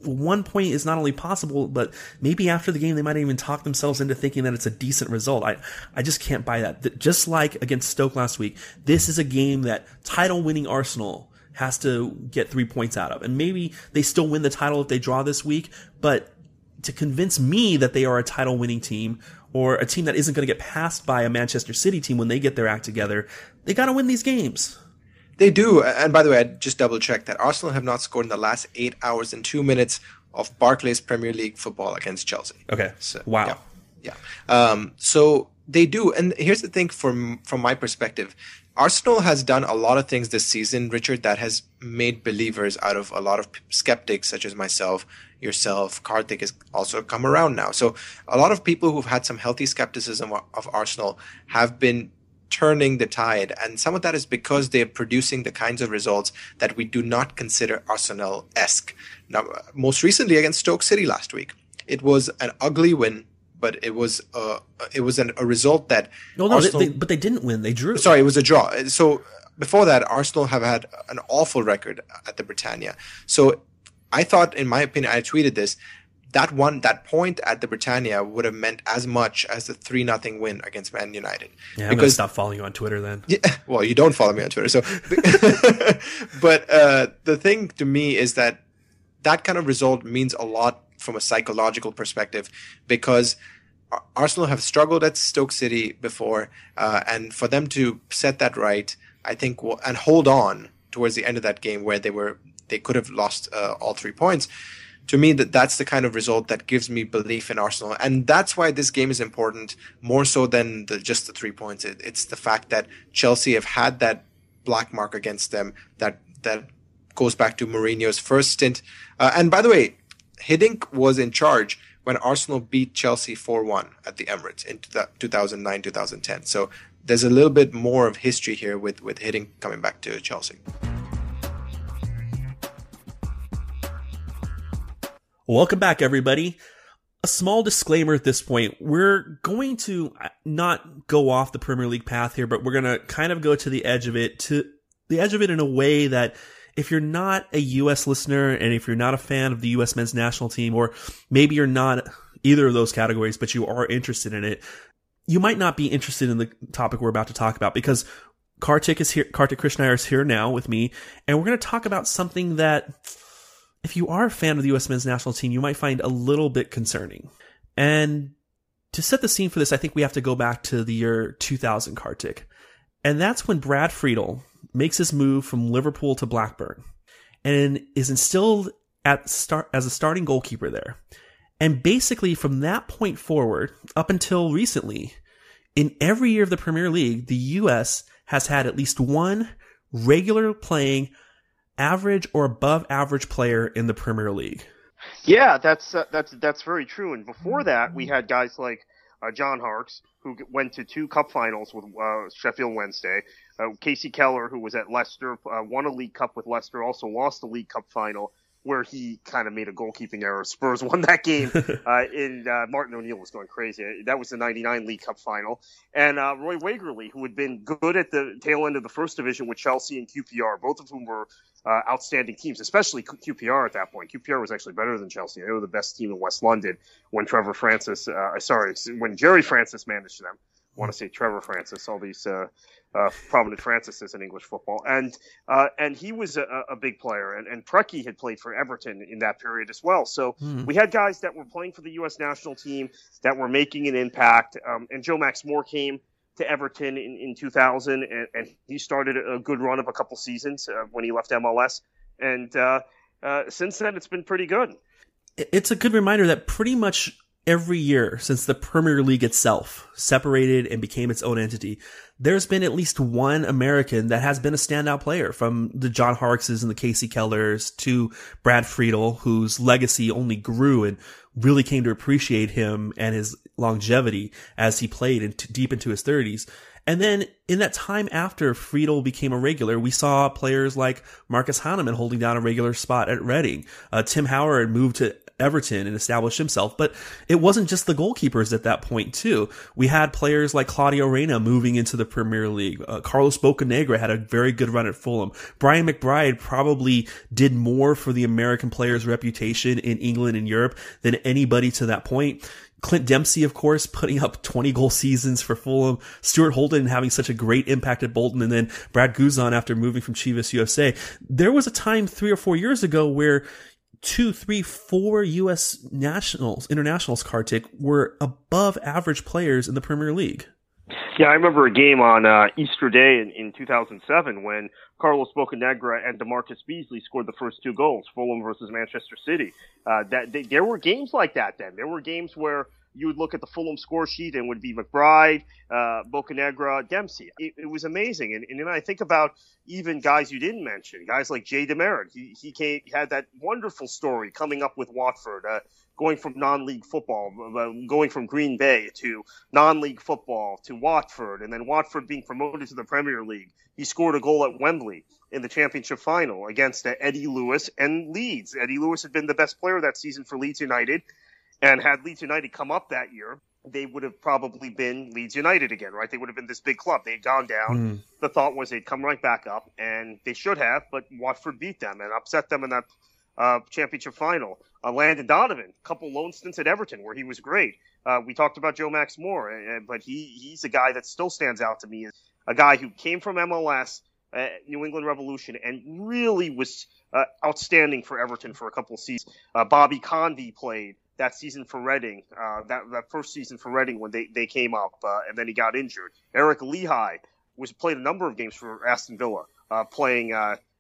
Speaker 1: 1 point is not only possible, but maybe after the game they might even talk themselves into thinking that it's a decent result. I just can't buy that. Just like against Stoke last week, this is a game that title-winning Arsenal has to get 3 points out of. And maybe they still win the title if they draw this week, but to convince me that they are a title-winning team or a team that isn't going to get passed by a Manchester City team when they get their act together, they got to win these games.
Speaker 2: They do. And by the way, I just double-checked that Arsenal have not scored in the last 8 hours and 2 minutes of Barclays Premier League football against Chelsea.
Speaker 1: Okay.
Speaker 2: So,
Speaker 1: wow.
Speaker 2: Yeah. So they do. And here's the thing from my perspective. Arsenal has done a lot of things this season, Richard, that has made believers out of a lot of skeptics such as myself, yourself. Karthik has also come around now. So a lot of people who've had some healthy skepticism of Arsenal have been turning the tide. And some of that is because they're producing the kinds of results that we do not consider Arsenal-esque. Now, most recently against Stoke City last week, it was an ugly win. But it was a result that
Speaker 1: Arsenal, but they didn't win. They drew.
Speaker 2: Sorry, it was a draw. So before that, Arsenal have had an awful record at the Britannia. So I thought, in my opinion, I tweeted this, that point at the Britannia would have meant as much as the 3-0 win against Man United.
Speaker 1: Yeah, I'm going to stop following you on Twitter then.
Speaker 2: Yeah, well, you don't follow me on Twitter, so. But the thing to me is that kind of result means a lot from a psychological perspective, because Arsenal have struggled at Stoke City before, and for them to set that right, I think, and hold on towards the end of that game where they could have lost all 3 points. To me, that's the kind of result that gives me belief in Arsenal, and that's why this game is important more so than just the 3 points. It's the fact that Chelsea have had that black mark against them that goes back to Mourinho's first stint. And by the way, Hiddink was in charge when Arsenal beat Chelsea 4-1 at the Emirates in 2009-2010. So there's a little bit more of history here with Hiddink coming back to Chelsea.
Speaker 1: Welcome back, everybody. A small disclaimer at this point. We're going to not go off the Premier League path here, but we're going to kind of go to the edge of it in a way that if you're not a U.S. listener and if you're not a fan of the U.S. men's national team, or maybe you're not either of those categories, but you are interested in it, you might not be interested in the topic we're about to talk about, because Karthik Krishnaiyer is here now with me, and we're going to talk about something that, if you are a fan of the U.S. men's national team, you might find a little bit concerning. And to set the scene for this, I think we have to go back to the year 2000, Karthik. And that's when Brad Friedel makes his move from Liverpool to Blackburn and is instilled as a starting goalkeeper there. And basically from that point forward, up until recently, in every year of the Premier League, the US has had at least one regular playing average or above average player in the Premier League.
Speaker 3: Yeah, that's very true. And before that, we had guys like John Harkes, who went to 2 cup finals with Sheffield Wednesday. Casey Keller, who was at Leicester, won a League Cup with Leicester, also lost the League Cup final, where he kind of made a goalkeeping error. Spurs won that game, Martin O'Neill was going crazy. That was the 99 League Cup final. And Roy Wagerly, who had been good at the tail end of the first division with Chelsea and QPR, both of whom were outstanding teams, especially QPR at that point. QPR was actually better than Chelsea. They were the best team in West London when Jerry Francis managed them. I want to say Trevor Francis, all these prominent Francises in English football. And he was a big player. And Preki had played for Everton in that period as well. So we had guys that were playing for the U.S. national team that were making an impact. And Joe Max Moore came to Everton in 2000, and he started a good run of a couple seasons when he left MLS. And since then, it's been pretty good.
Speaker 1: It's a good reminder that pretty much every year since the Premier League itself separated and became its own entity, there's been at least one American that has been a standout player, from the John Harkses and the Casey Kellers to Brad Friedel, whose legacy only grew and really came to appreciate him and his longevity as he played deep into his 30s. And then in that time after Friedel became a regular, we saw players like Marcus Hahnemann holding down a regular spot at Reading. Tim Howard moved to Everton and established himself. But it wasn't just the goalkeepers at that point too. We had players like Claudio Reyna moving into the Premier League. Carlos Bocanegra had a very good run at Fulham. Brian McBride probably did more for the American players' reputation in England and Europe than anybody to that point. Clint Dempsey, of course, putting up 20-goal seasons for Fulham. Stuart Holden having such a great impact at Bolton. And then Brad Guzan after moving from Chivas USA. There was a time 3 or 4 years ago where 2, 3, 4 U.S. internationals, Kartik, were above average players in the Premier League.
Speaker 3: Yeah, I remember a game on Easter Day in 2007 when Carlos Bocanegra and DeMarcus Beasley scored the first 2 goals, Fulham versus Manchester City. There were games like that then. There were games where you would look at the Fulham score sheet and it would be McBride, Bocanegra, Dempsey. It was amazing. And then I think about even guys you didn't mention, guys like Jay Demerit. He had that wonderful story coming up with Watford, going from non-league football, going from Green Bay to non-league football to Watford, and then Watford being promoted to the Premier League. He scored a goal at Wembley in the championship final against Eddie Lewis and Leeds. Eddie Lewis had been the best player that season for Leeds United, and had Leeds United come up that year, they would have probably been Leeds United again, right? They would have been this big club. They had gone down. The thought was they'd come right back up, and they should have, but Watford beat them and upset them in that championship final. Landon Donovan, a couple loan stints at Everton where he was great. We talked about Joe Max Moore, but he's a guy that still stands out to me as a guy who came from MLS, New England Revolution, and really was outstanding for Everton for a couple of seasons. Bobby Convey played that season for Reading, that first season for Reading when they came up, and then he got injured. Eric Lehigh played a number of games for Aston Villa, playing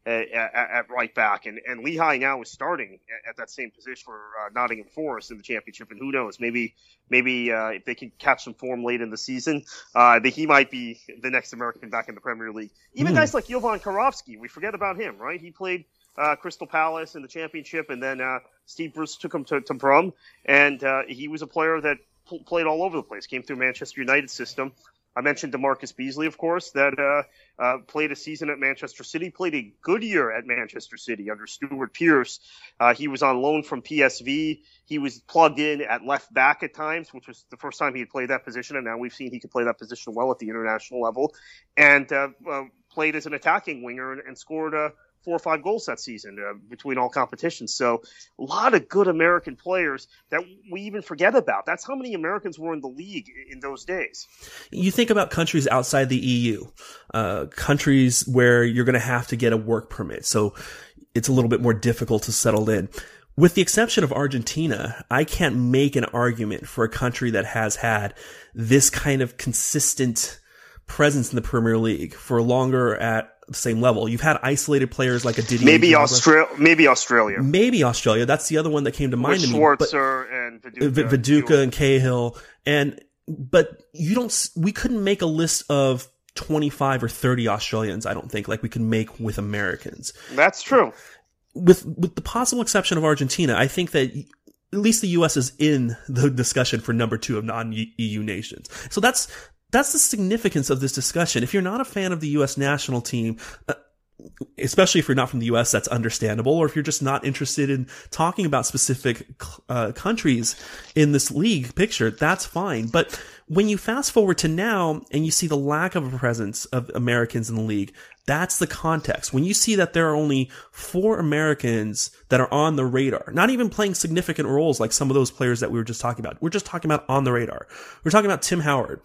Speaker 3: at right back, and Lehigh now is starting at that same position for Nottingham Forest in the championship, and who knows, maybe if they can catch some form late in the season, he might be the next American back in the Premier League. Even guys like Jovan Karofsky, we forget about him, right? He played Crystal Palace in the championship, and then Steve Bruce took him to Brum, and he was a player that played all over the place, came through Manchester United system. I mentioned DeMarcus Beasley, of course, that played a season at Manchester City, played a good year at Manchester City under Stuart Pearce. He was on loan from PSV. He was plugged in at left back at times, which was the first time he had played that position, and now we've seen he could play that position well at the international level, and played as an attacking winger and scored 4 or 5 goals that season between all competitions. So a lot of good American players that we even forget about. That's how many Americans were in the league in those days.
Speaker 1: You think about countries outside the EU, countries where you're going to have to get a work permit. So it's a little bit more difficult to settle in. With the exception of Argentina, I can't make an argument for a country that has had this kind of consistent presence in the Premier League for longer at the same level. You've had isolated players like a Didier.
Speaker 3: Maybe Australia.
Speaker 1: Maybe Australia. That's the other one that came to mind.
Speaker 3: With Schwarzer and
Speaker 1: Viduka and Cahill. But we couldn't make a list of 25 or 30 Australians, I don't think, like we can make with Americans.
Speaker 3: That's true.
Speaker 1: With the possible exception of Argentina, I think that at least the U.S. is in the discussion for number 2 of non-EU nations. So that's the significance of this discussion. If you're not a fan of the U.S. national team, especially if you're not from the U.S., that's understandable. Or if you're just not interested in talking about specific countries in this league picture, that's fine. But when you fast forward to now and you see the lack of a presence of Americans in the league, that's the context. When you see that there are only 4 Americans that are on the radar, not even playing significant roles like some of those players that we were just talking about. We're just talking about on the radar. We're talking about Tim Howard,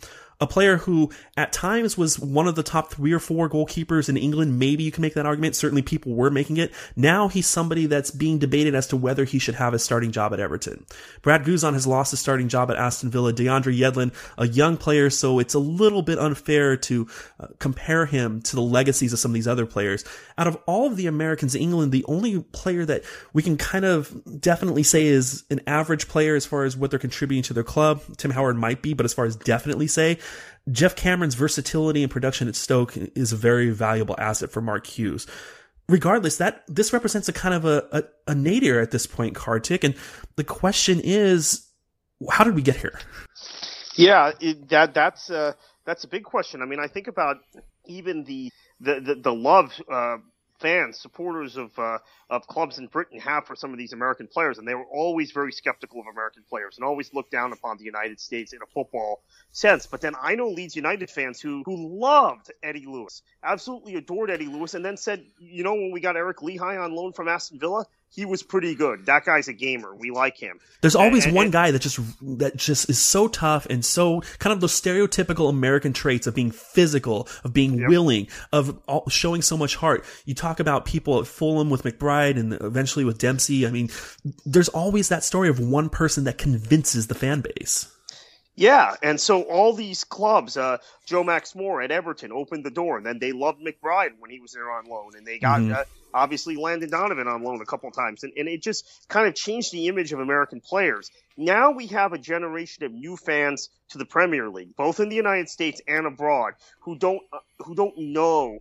Speaker 1: a player who at times was one of the top 3 or 4 goalkeepers in England. Maybe you can make that argument. Certainly people were making it. Now he's somebody that's being debated as to whether he should have a starting job at Everton. Brad Guzan has lost his starting job at Aston Villa. DeAndre Yedlin, a young player, so it's a little bit unfair to compare him to the legacies of some of these other players. Out of all of the Americans in England, the only player that we can kind of definitely say is an average player as far as what they're contributing to their club, Tim Howard might be, but as far as definitely say, Jeff Cameron's versatility and production at Stoke is a very valuable asset for Mark Hughes. Regardless, this represents a kind of a nadir at this point, Kartik, and the question is, how did we get here?
Speaker 3: Yeah, that's a big question. I mean, I think about even the love fans, supporters of clubs in Britain have for some of these American players, and they were always very skeptical of American players and always looked down upon the United States in a football sense. But then I know Leeds United fans who loved Eddie Lewis, absolutely adored Eddie Lewis, and then said, when we got Eric Lehigh on loan from Aston Villa, he was pretty good. That guy's a gamer. We like him.
Speaker 1: There's always one guy that just is so tough and so kind of those stereotypical American traits of being physical, of being willing, of showing so much heart. You talk about people at Fulham with McBride and eventually with Dempsey. I mean, there's always that story of one person that convinces the fan base.
Speaker 3: Yeah, and so all these clubs, Joe Max Moore at Everton opened the door, and then they loved McBride when he was there on loan, and they got obviously Landon Donovan on loan a couple of times, and it just kind of changed the image of American players. Now we have a generation of new fans to the Premier League, both in the United States and abroad, who don't know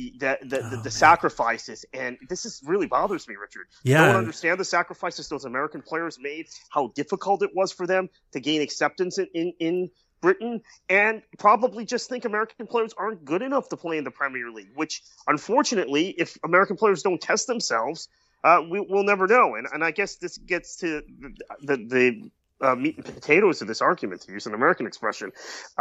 Speaker 3: the sacrifices, and this really bothers me, Richard.
Speaker 1: Yeah.
Speaker 3: Don't understand the sacrifices those American players made, how difficult it was for them to gain acceptance in Britain, and probably just think American players aren't good enough to play in the Premier League, which unfortunately, if American players don't test themselves, we'll never know. And I guess this gets to the meat and potatoes of this argument, to use an American expression.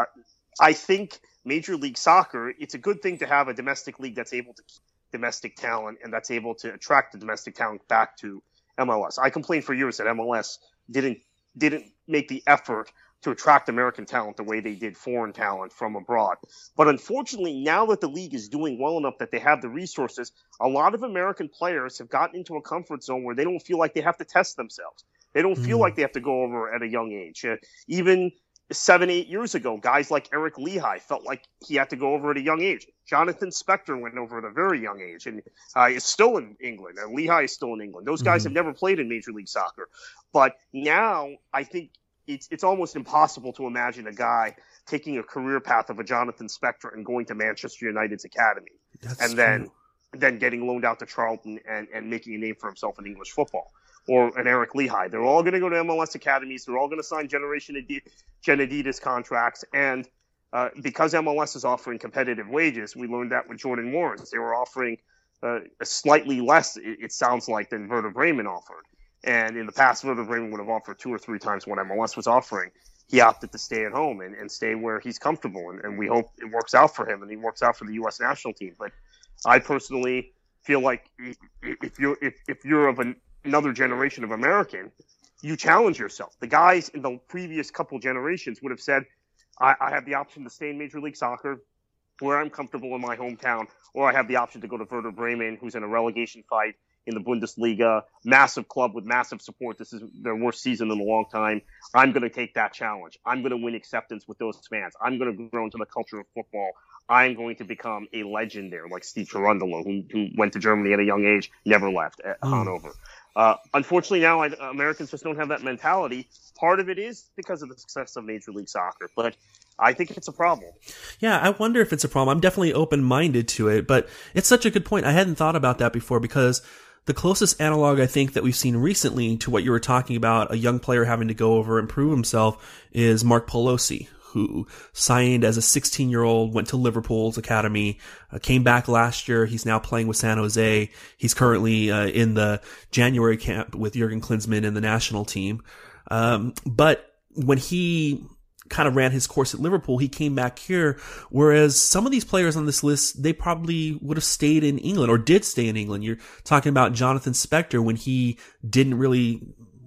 Speaker 3: I think Major League Soccer, it's a good thing to have a domestic league that's able to keep domestic talent and that's able to attract the domestic talent back to MLS. I complained for years that MLS didn't make the effort to attract American talent the way they did foreign talent from abroad. But unfortunately, now that the league is doing well enough that they have the resources, a lot of American players have gotten into a comfort zone where they don't feel like they have to test themselves. They don't feel like they have to go over at a young age. Even 7-8 years ago, guys like Eric Lehigh felt like he had to go over at a young age. Jonathan Spector went over at a very young age and is still in England. And Lehigh is still in England. Those guys have never played in Major League Soccer. But now I think it's almost impossible to imagine a guy taking a career path of a Jonathan Spector and going to Manchester United's academy. Then getting loaned out to Charlton and making a name for himself in English football. Or an Eric Lehigh. They're all going to go to MLS academies. They're all going to sign Generation Adidas contracts. And because MLS is offering competitive wages, we learned that with Jordan Warrens. They were offering a slightly less, it sounds like, than Werder Bremen offered. And in the past, Werder Bremen would have offered 2 or 3 times what MLS was offering. He opted to stay at home and stay where he's comfortable. And we hope it works out for him and he works out for the U.S. national team. But I personally feel like if you're of another generation of American, you challenge yourself. The guys in the previous couple generations would have said, I have the option to stay in Major League Soccer where I'm comfortable in my hometown, or I have the option to go to Werder Bremen, who's in a relegation fight in the Bundesliga, massive club with massive support. This is their worst season in a long time. I'm going to take that challenge. I'm going to win acceptance with those fans. I'm going to grow into the culture of football. I'm going to become a legend there, like Steve Cherundolo, who went to Germany at a young age, never left at Hanover. Unfortunately, now Americans just don't have that mentality. Part of it is because of the success of Major League Soccer, but I think it's a problem. Yeah,
Speaker 1: I wonder if it's a problem. I'm definitely open-minded to it, but it's such a good point. I hadn't thought about that before because the closest analog I think that we've seen recently to what you were talking about, a young player having to go over and prove himself, is Mark Pelosi, who signed as a 16-year-old, went to Liverpool's academy, came back last year. He's now playing with San Jose. He's currently in the January camp with Jurgen Klinsmann and the national team. But when he kind of ran his course at Liverpool, he came back here, whereas some of these players on this list, they probably would have stayed in England or did stay in England. You're talking about Jonathan Spector when he didn't really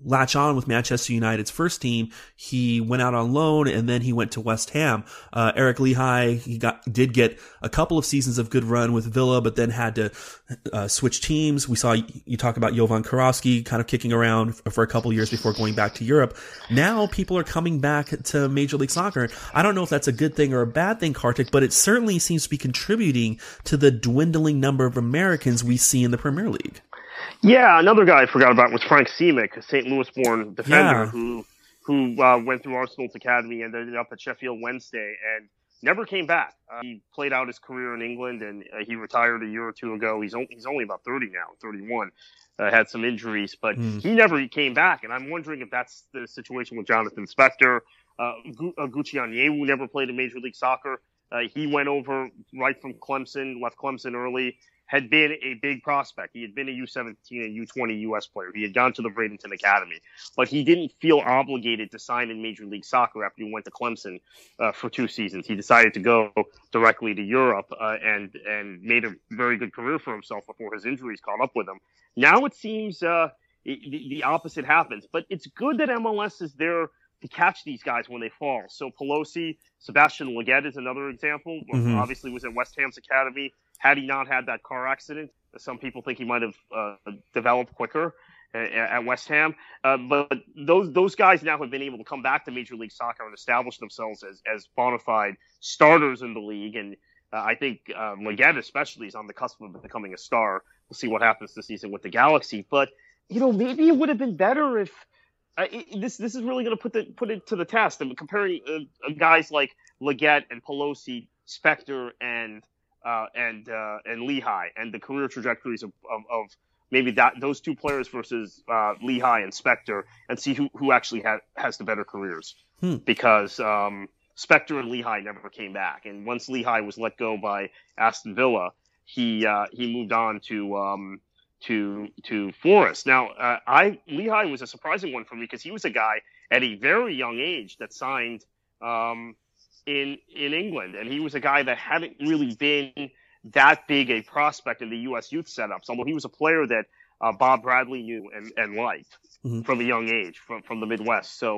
Speaker 1: latch on with Manchester United's first team. He went out on loan and then he went to West Ham. Eric Lehigh, he did get a couple of seasons of good run with Villa, but then had to switch teams. We saw you talk about Jovan Karowski kind of kicking around for a couple of years before going back to Europe. Now people are coming back to Major League Soccer. I don't know if that's a good thing or a bad thing, Kartik, but it certainly seems to be contributing to the dwindling number of Americans we see in the Premier League.
Speaker 3: Yeah, another guy I forgot about was Frank Simic, a St. Louis-born defender who went through Arsenal's academy and ended up at Sheffield Wednesday and never came back. He played out his career in England and he retired a year or two ago. He's only about 30 now, 31. Had some injuries, but he never came back. And I'm wondering if that's the situation with Jonathan Spector. Gucci Onyewu never played in Major League Soccer. He went over right from Clemson, left Clemson early, had been a big prospect. He had been a U17 and U20 U.S. player. He had gone to the Bradenton Academy, but he didn't feel obligated to sign in Major League Soccer after he went to Clemson for 2 seasons. He decided to go directly to Europe and made a very good career for himself before his injuries caught up with him. Now it seems the opposite happens, but it's good that MLS is there to catch these guys when they fall. So Pelosi, Sebastian Leggett is another example. Obviously was at West Ham's academy. Had he not had that car accident, some people think he might have developed quicker at West Ham. But those guys now have been able to come back to Major League Soccer and establish themselves as bona fide starters in the league. And I think Leggett especially is on the cusp of becoming a star. We'll see what happens this season with the Galaxy. But, maybe it would have been better if this is really going to put it to the test. And comparing guys like Leggett and Pelosi, Spector and Lehigh, and the career trajectories of maybe those 2 players versus Lehigh and Spector, and see who actually has the better careers. Because Spector and Lehigh never came back, and once Lehigh was let go by Aston Villa, he moved on to Forest. Now, Lehigh was a surprising one for me because he was a guy at a very young age that signed in England, and he was a guy that hadn't really been that big a prospect in the U.S. youth setups, although he was a player that Bob Bradley knew and liked from a young age from the Midwest. So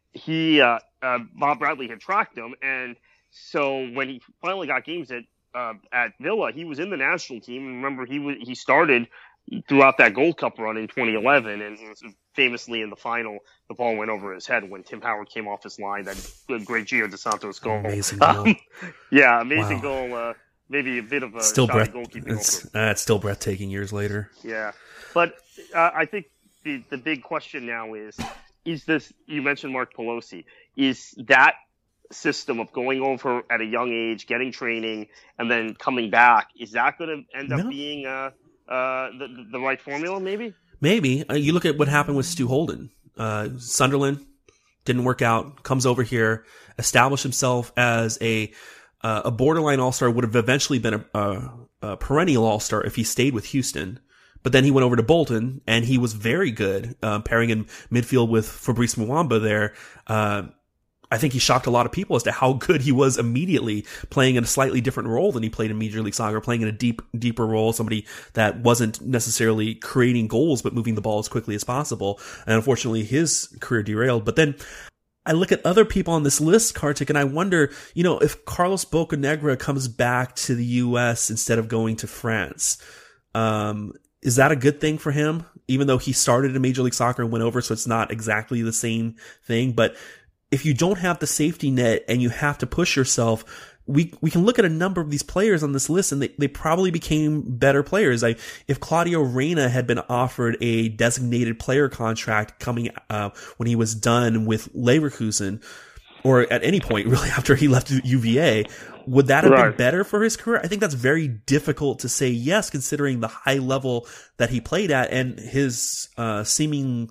Speaker 3: Bob Bradley had tracked him, and so when he finally got games at Villa, he was in the national team. And remember, he started throughout that Gold Cup run in 2011, and famously in the final, the ball went over his head when Tim Howard came off his line. That great Gio Dos Santos goal.
Speaker 1: Amazing goal.
Speaker 3: Amazing goal. Maybe a bit of a goalkeeping.
Speaker 1: It's still breathtaking years later.
Speaker 3: Yeah, but I think the big question now is this? You mentioned Mark Pelosi. Is that system of going over at a young age, getting training, and then coming back, is that going to end up being the right formula? Maybe.
Speaker 1: You look at what happened with Stu Holden. Sunderland didn't work out, comes over here, established himself as a borderline all-star, would have eventually been a perennial all-star if he stayed with Houston. But then he went over to Bolton, and he was very good, pairing in midfield with Fabrice Muamba there. I think he shocked a lot of people as to how good he was immediately, playing in a slightly different role than he played in Major League Soccer, playing in a deeper role, somebody that wasn't necessarily creating goals but moving the ball as quickly as possible. And unfortunately, his career derailed. But then I look at other people on this list, Kartik, and I wonder, if Carlos Bocanegra comes back to the U.S. instead of going to France, is that a good thing for him? Even though he started in Major League Soccer and went over, so it's not exactly the same thing. But if you don't have the safety net and you have to push yourself, we can look at a number of these players on this list and they probably became better players. If Claudio Reyna had been offered a designated player contract coming when he was done with Leverkusen, or at any point really after he left UVA, would that have been better for his career? I think that's very difficult to say yes, considering the high level that he played at and his seeming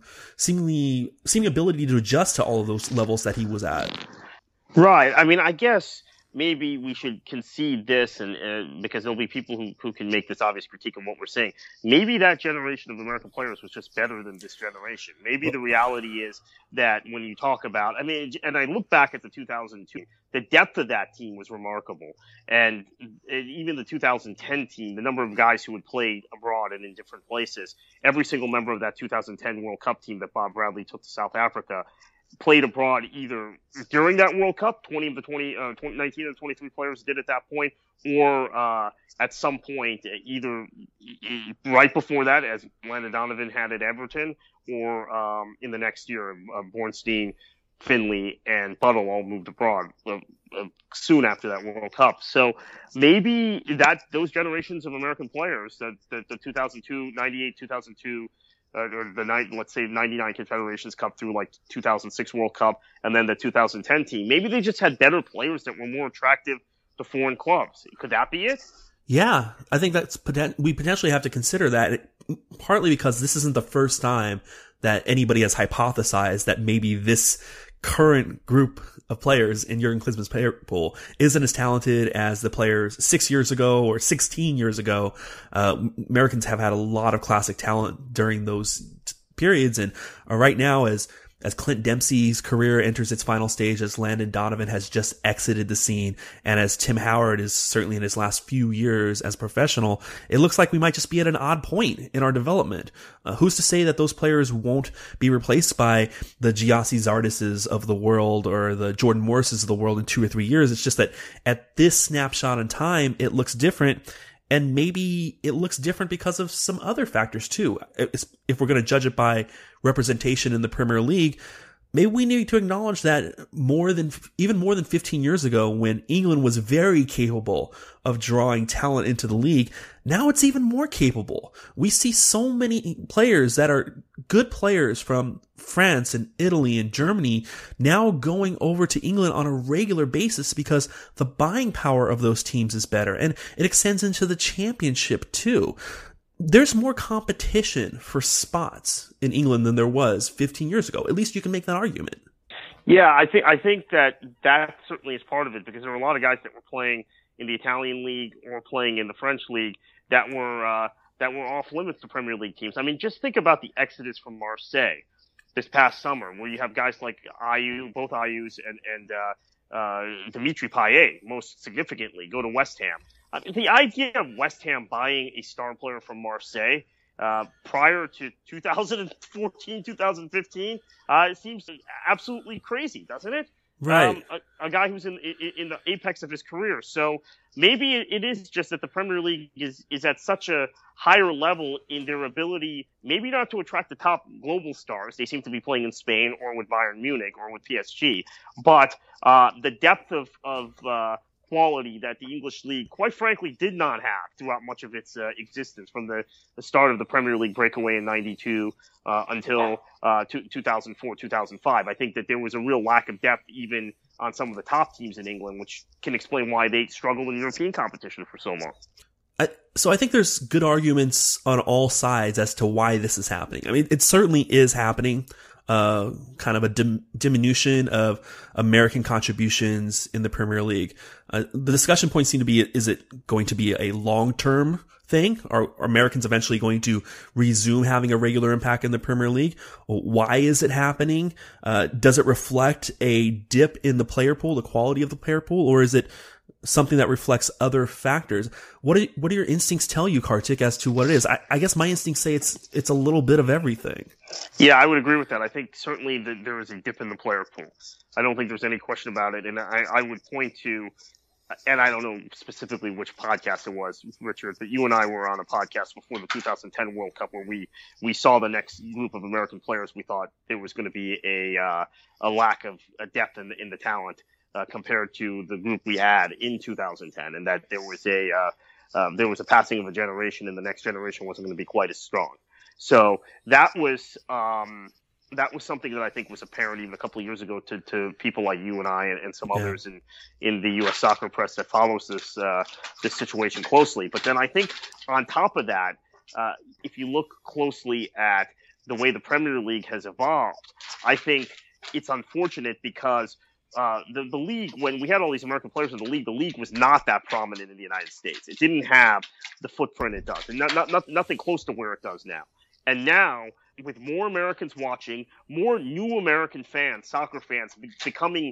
Speaker 1: ability to adjust to all of those levels that he was at.
Speaker 3: Right. I mean, I guess maybe we should concede this, and because there'll be people who can make this obvious critique of what we're saying. Maybe that generation of American players was just better than this generation. Maybe the reality is that when you talk about, and I look back at the 2002, the depth of that team was remarkable. And even the 2010 team, the number of guys who had played abroad and in different places, every single member of that 2010 World Cup team that Bob Bradley took to South Africa played abroad either during that World Cup, 20 of the 19 of the 23 players did at that point, or at some point, either right before that, as Landon Donovan had at Everton, or in the next year, Bornstein, Finley, and Buttle all moved abroad soon after that World Cup. So maybe those generations of American players, the 2002, 98, 2002, or let's say 99 Confederations Cup through like 2006 World Cup, and then the 2010 team, maybe they just had better players that were more attractive to foreign clubs. Could that be it?
Speaker 1: Yeah, I think we potentially have to consider that, partly because this isn't the first time that anybody has hypothesized that maybe this current group of players in Jurgen Klinsmann's player pool isn't as talented as the players 6 years ago or 16 years ago. Americans have had a lot of classic talent during those periods, and right now, as Clint Dempsey's career enters its final stage, as Landon Donovan has just exited the scene, and as Tim Howard is certainly in his last few years as a professional, it looks like we might just be at an odd point in our development. Who's to say that those players won't be replaced by the Giassi Zardeses of the world or the Jordan Morrises of the world in 2 or 3 years? It's just that at this snapshot in time, it looks different. And maybe it looks different because of some other factors too. If we're going to judge it by representation in the Premier League, maybe we need to acknowledge that even more than 15 years ago, when England was very capable of drawing talent into the league, now it's even more capable. We see so many players that are good players from France and Italy and Germany now going over to England on a regular basis because the buying power of those teams is better, and it extends into the Championship too. There's more competition for spots in England than there was 15 years ago. At least you can make that argument.
Speaker 3: Yeah, I think that certainly is part of it, because there were a lot of guys that were playing in the Italian league or playing in the French league that were off limits to Premier League teams. I mean, just think about the exodus from Marseille this past summer, where you have guys like both Ayus and Dimitri Payet, most significantly, go to West Ham. I mean, the idea of West Ham buying a star player from Marseille prior to 2014, 2015, it seems absolutely crazy, doesn't it?
Speaker 1: Right.
Speaker 3: A guy who's in the apex of his career. So maybe it is just that the Premier League is at such a higher level in their ability, maybe not to attract the top global stars. They seem to be playing in Spain or with Bayern Munich or with PSG, but the depth of quality that the English league, quite frankly, did not have throughout much of its existence, from the start of the Premier League breakaway in 92 until 2004, 2005. I think that there was a real lack of depth even on some of the top teams in England, which can explain why they struggled in European competition for so long.
Speaker 1: So I think there's good arguments on all sides as to why this is happening. I mean, it certainly is happening. Kind of a diminution of American contributions in the Premier League. The discussion points seem to be, is it going to be a long-term thing? Are Americans eventually going to resume having a regular impact in the Premier League? Why is it happening? Does it reflect a dip in the player pool, the quality of the player pool, or is it something that reflects other factors? What do your instincts tell you, Kartik, as to what it is? I guess my instincts say it's a little bit of everything.
Speaker 3: Yeah, I would agree with that. I think certainly that there is a dip in the player pool. I don't think there's any question about it. And I would point to, and I don't know specifically which podcast it was, Richard, but you and I were on a podcast before the 2010 World Cup where we saw the next group of American players. We thought there was going to be a lack of depth in the talent compared to the group we had in 2010, and that there was a passing of a generation, and the next generation wasn't going to be quite as strong. So that was something that I think was apparent even a couple of years ago to people like you and I and some others in the U.S. soccer press that follows this situation closely. But then I think on top of that, if you look closely at the way the Premier League has evolved, I think it's unfortunate because the league, when we had all these American players in the league was not that prominent in the United States. It didn't have the footprint it does, and nothing close to where it does now. And now, with more Americans watching, more new American fans, soccer fans, becoming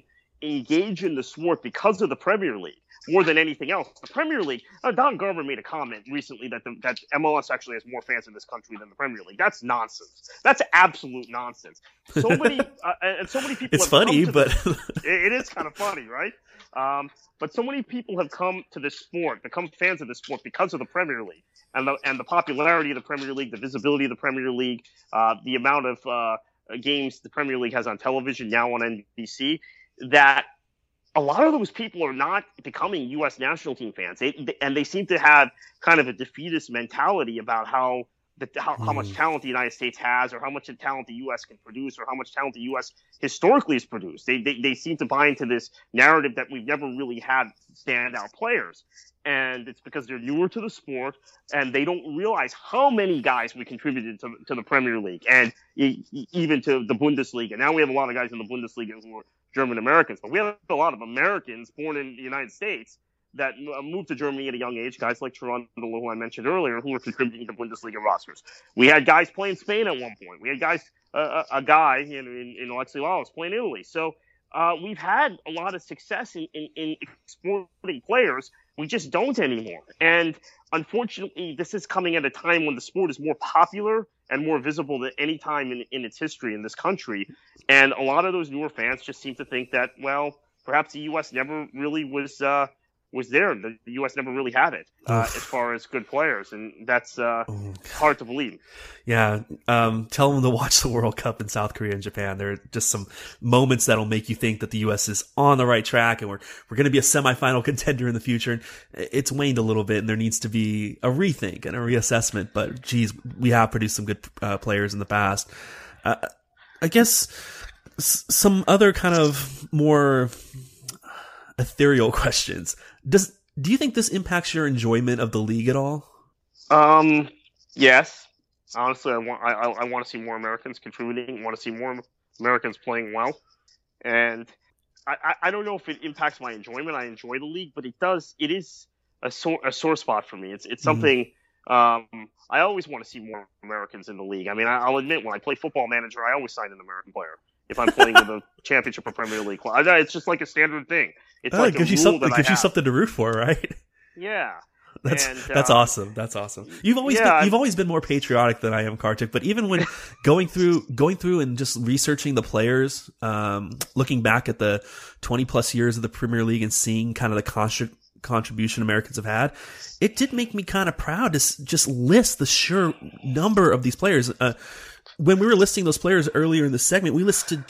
Speaker 3: engage in the sport because of the Premier League more than anything else. The Premier League, Don Garber made a comment recently that that MLS actually has more fans in this country than the Premier League. That's nonsense. That's absolute nonsense. So many and so many people.
Speaker 1: It's funny, but
Speaker 3: it is kind of funny, right? But so many people have come to this sport, become fans of this sport because of the Premier League and the popularity of the Premier League, the visibility of the Premier League, the amount of games the Premier League has on television now on NBC, that a lot of those people are not becoming U.S. national team fans. And they seem to have kind of a defeatist mentality about how much talent the United States has, or how much talent the U.S. can produce, or how much talent the U.S. historically has produced. They seem to buy into this narrative that we've never really had standout players. And it's because they're newer to the sport, and they don't realize how many guys we contributed to the Premier League and even to the Bundesliga. And now we have a lot of guys in the Bundesliga who are German Americans, but we have a lot of Americans born in the United States that moved to Germany at a young age, guys like Trundle, who I mentioned earlier, who were contributing to Bundesliga rosters. We had guys playing Spain at one point. We had guys, a guy in Alexi Lalas playing Italy. So we've had a lot of success in exporting players. We just don't anymore. And unfortunately, this is coming at a time when the sport is more popular and more visible than any time in its history in this country. And a lot of those newer fans just seem to think that, well, perhaps the U.S. never really was there. The U.S. never really had it as far as good players, and that's hard to believe.
Speaker 1: Yeah, tell them to watch the World Cup in South Korea and Japan. There are just some moments that'll make you think that the U.S. is on the right track, and we're going to be a semifinal contender in the future. And it's waned a little bit, and there needs to be a rethink and a reassessment. But geez, we have produced some good players in the past. I guess some other kind of more ethereal questions. Do you think this impacts your enjoyment of the league at all?
Speaker 3: Yes. Honestly, I want to see more Americans contributing. I want to see more Americans playing well. And I don't know if it impacts my enjoyment. I enjoy the league, but it is a sore spot for me. It's something I always want to see more Americans in the league. I mean, I'll admit, when I play Football Manager, I always sign an American player if I'm playing with a championship or Premier League club. It's just like a standard thing. It's like
Speaker 1: it gives you something to root for, right?
Speaker 3: Yeah.
Speaker 1: That's awesome. That's awesome. You've always been more patriotic than I am, Kartik. But even when going through and just researching the players, looking back at the 20+ years of the Premier League and seeing kind of the contribution Americans have had, it did make me kind of proud to just list the sheer number of these players. When we were listing those players earlier in the segment, we listed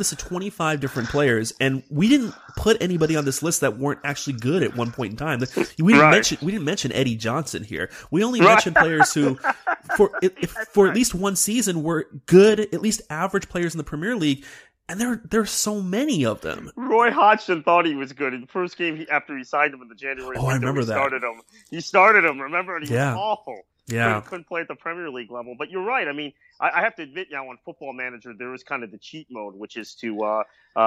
Speaker 1: 25 different players, and we didn't put anybody on this list that weren't actually good at one point in time. We didn't mention Eddie Johnson here. We only mentioned players who, for at least one season, were good, at least average players in the Premier League. And there are so many of them.
Speaker 3: Roy Hodgson thought he was good in the first game after he signed him in the January.
Speaker 1: Oh, I remember that.
Speaker 3: He started him. Remember, and he was awful.
Speaker 1: Yeah,
Speaker 3: couldn't play at the Premier League level. But you're right. I mean, I have to admit now, on Football Manager, there is kind of the cheat mode, which is to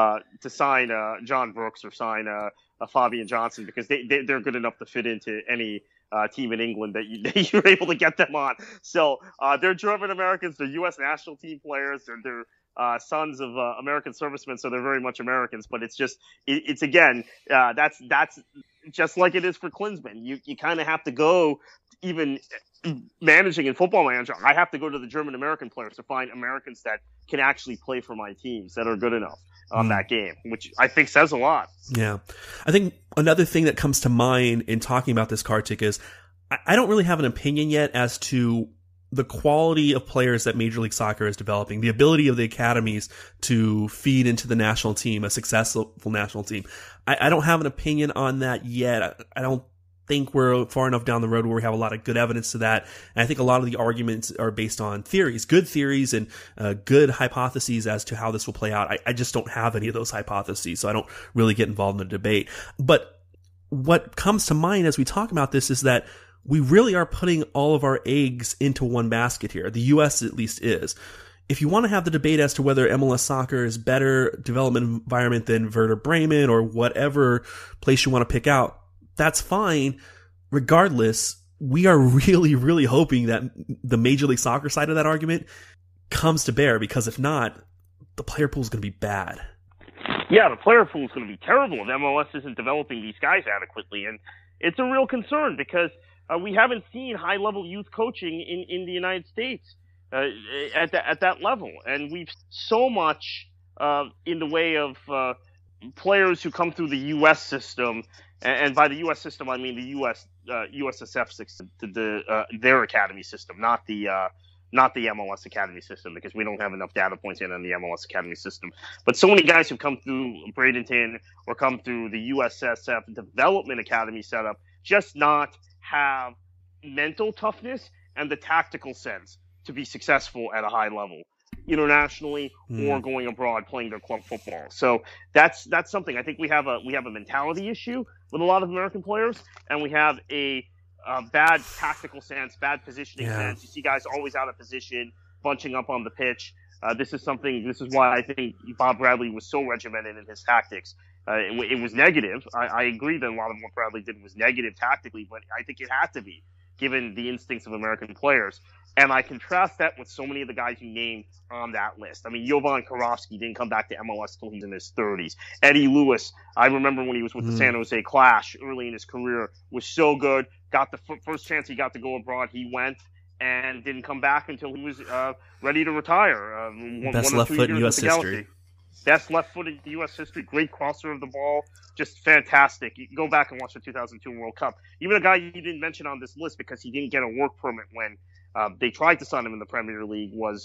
Speaker 3: sign John Brooks or sign Fabian Johnson, because they're good enough to fit into any team in England that you're able to get them on. So they're German Americans, they're U.S. national team players, they're sons of American servicemen, so they're very much Americans. But it's just it's again that's just like it is for Klinsmann. You kind of have to go, even managing in Football Manager, I have to go to the German American players to find Americans that can actually play for my teams, that are good enough on that game, which I think says a lot.
Speaker 1: Yeah. I think another thing that comes to mind in talking about this, Kartik, is I don't really have an opinion yet as to the quality of players that Major League Soccer is developing, the ability of the academies to feed into the national team, a successful national team. I don't have an opinion on that yet. I don't think we're far enough down the road where we have a lot of good evidence to that. And I think a lot of the arguments are based on theories, good theories and good hypotheses as to how this will play out. I just don't have any of those hypotheses, so I don't really get involved in the debate. But what comes to mind as we talk about this is that we really are putting all of our eggs into one basket here. The U.S. at least is. If you want to have the debate as to whether MLS soccer is better development environment than Werder Bremen or whatever place you want to pick out, that's fine. Regardless, we are really, really hoping that the Major League Soccer side of that argument comes to bear, because if not, the player pool is going to be bad.
Speaker 3: Yeah, the player pool is going to be terrible if MLS isn't developing these guys adequately, and it's a real concern because we haven't seen high-level youth coaching in the United States at that level, and we've so much in the way of players who come through the U.S. system, and by the U.S. system I mean the USSF system, their academy system, not the MLS academy system, because we don't have enough data points in on the MLS academy system. But so many guys who've come through Bradenton or come through the USSF development academy setup just not have mental toughness and the tactical sense to be successful at a high level internationally or going abroad playing their club football. So that's something. I think we have a mentality issue with a lot of American players, and we have a bad tactical sense, bad positioning sense. You see guys always out of position, bunching up on the pitch. This is why I think Bob Bradley was so regimented in his tactics. It was negative. I agree that a lot of what Bradley did was negative tactically, but I think it had to be, given the instincts of American players. And I contrast that with so many of the guys you named on that list. I mean, Jovan Kirovski didn't come back to MLS until he's in his 30s. Eddie Lewis, I remember when he was with the San Jose Clash early in his career, was so good. Got the first chance he got to go abroad, he went and didn't come back until he was ready to retire.
Speaker 1: Best left foot in U.S. history.
Speaker 3: Best left foot in U.S. history. Great crosser of the ball. Just fantastic. You can go back and watch the 2002 World Cup. Even a guy you didn't mention on this list because he didn't get a work permit when they tried to sign him in the Premier League was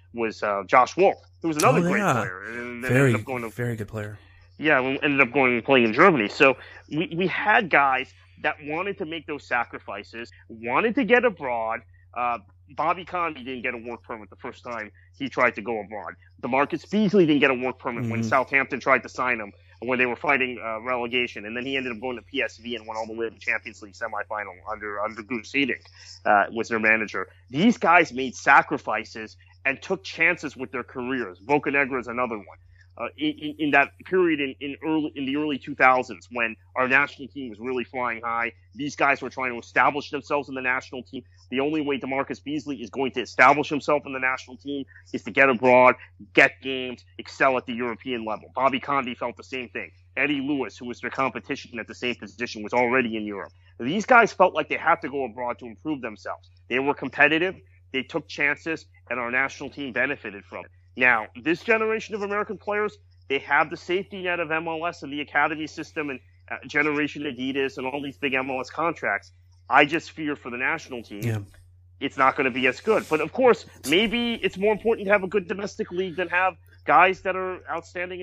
Speaker 3: Josh Wolf, who was another great player. And
Speaker 1: very good player.
Speaker 3: Yeah, ended up going and playing in Germany. So we had guys that wanted to make those sacrifices, wanted to get abroad. Bobby Conde didn't get a work permit the first time he tried to go abroad. DeMarcus Beasley didn't get a work permit when Southampton tried to sign him when they were fighting relegation, and then he ended up going to PSV and went all the way to the Champions League semifinal under Gus Hiddink was their manager. These guys made sacrifices and took chances with their careers. Bocanegra is another one. In that period in the early 2000s when our national team was really flying high, these guys were trying to establish themselves in the national team. The only way DeMarcus Beasley is going to establish himself in the national team is to get abroad, get games, excel at the European level. Bobby Conde felt the same thing. Eddie Lewis, who was their competition at the same position, was already in Europe. These guys felt like they had to go abroad to improve themselves. They were competitive, they took chances, and our national team benefited from it. Now, this generation of American players, they have the safety net of MLS and the academy system and Generation Adidas and all these big MLS contracts. I just fear for the national team, it's not going to be as good. But, of course, maybe it's more important to have a good domestic league than have guys that are outstanding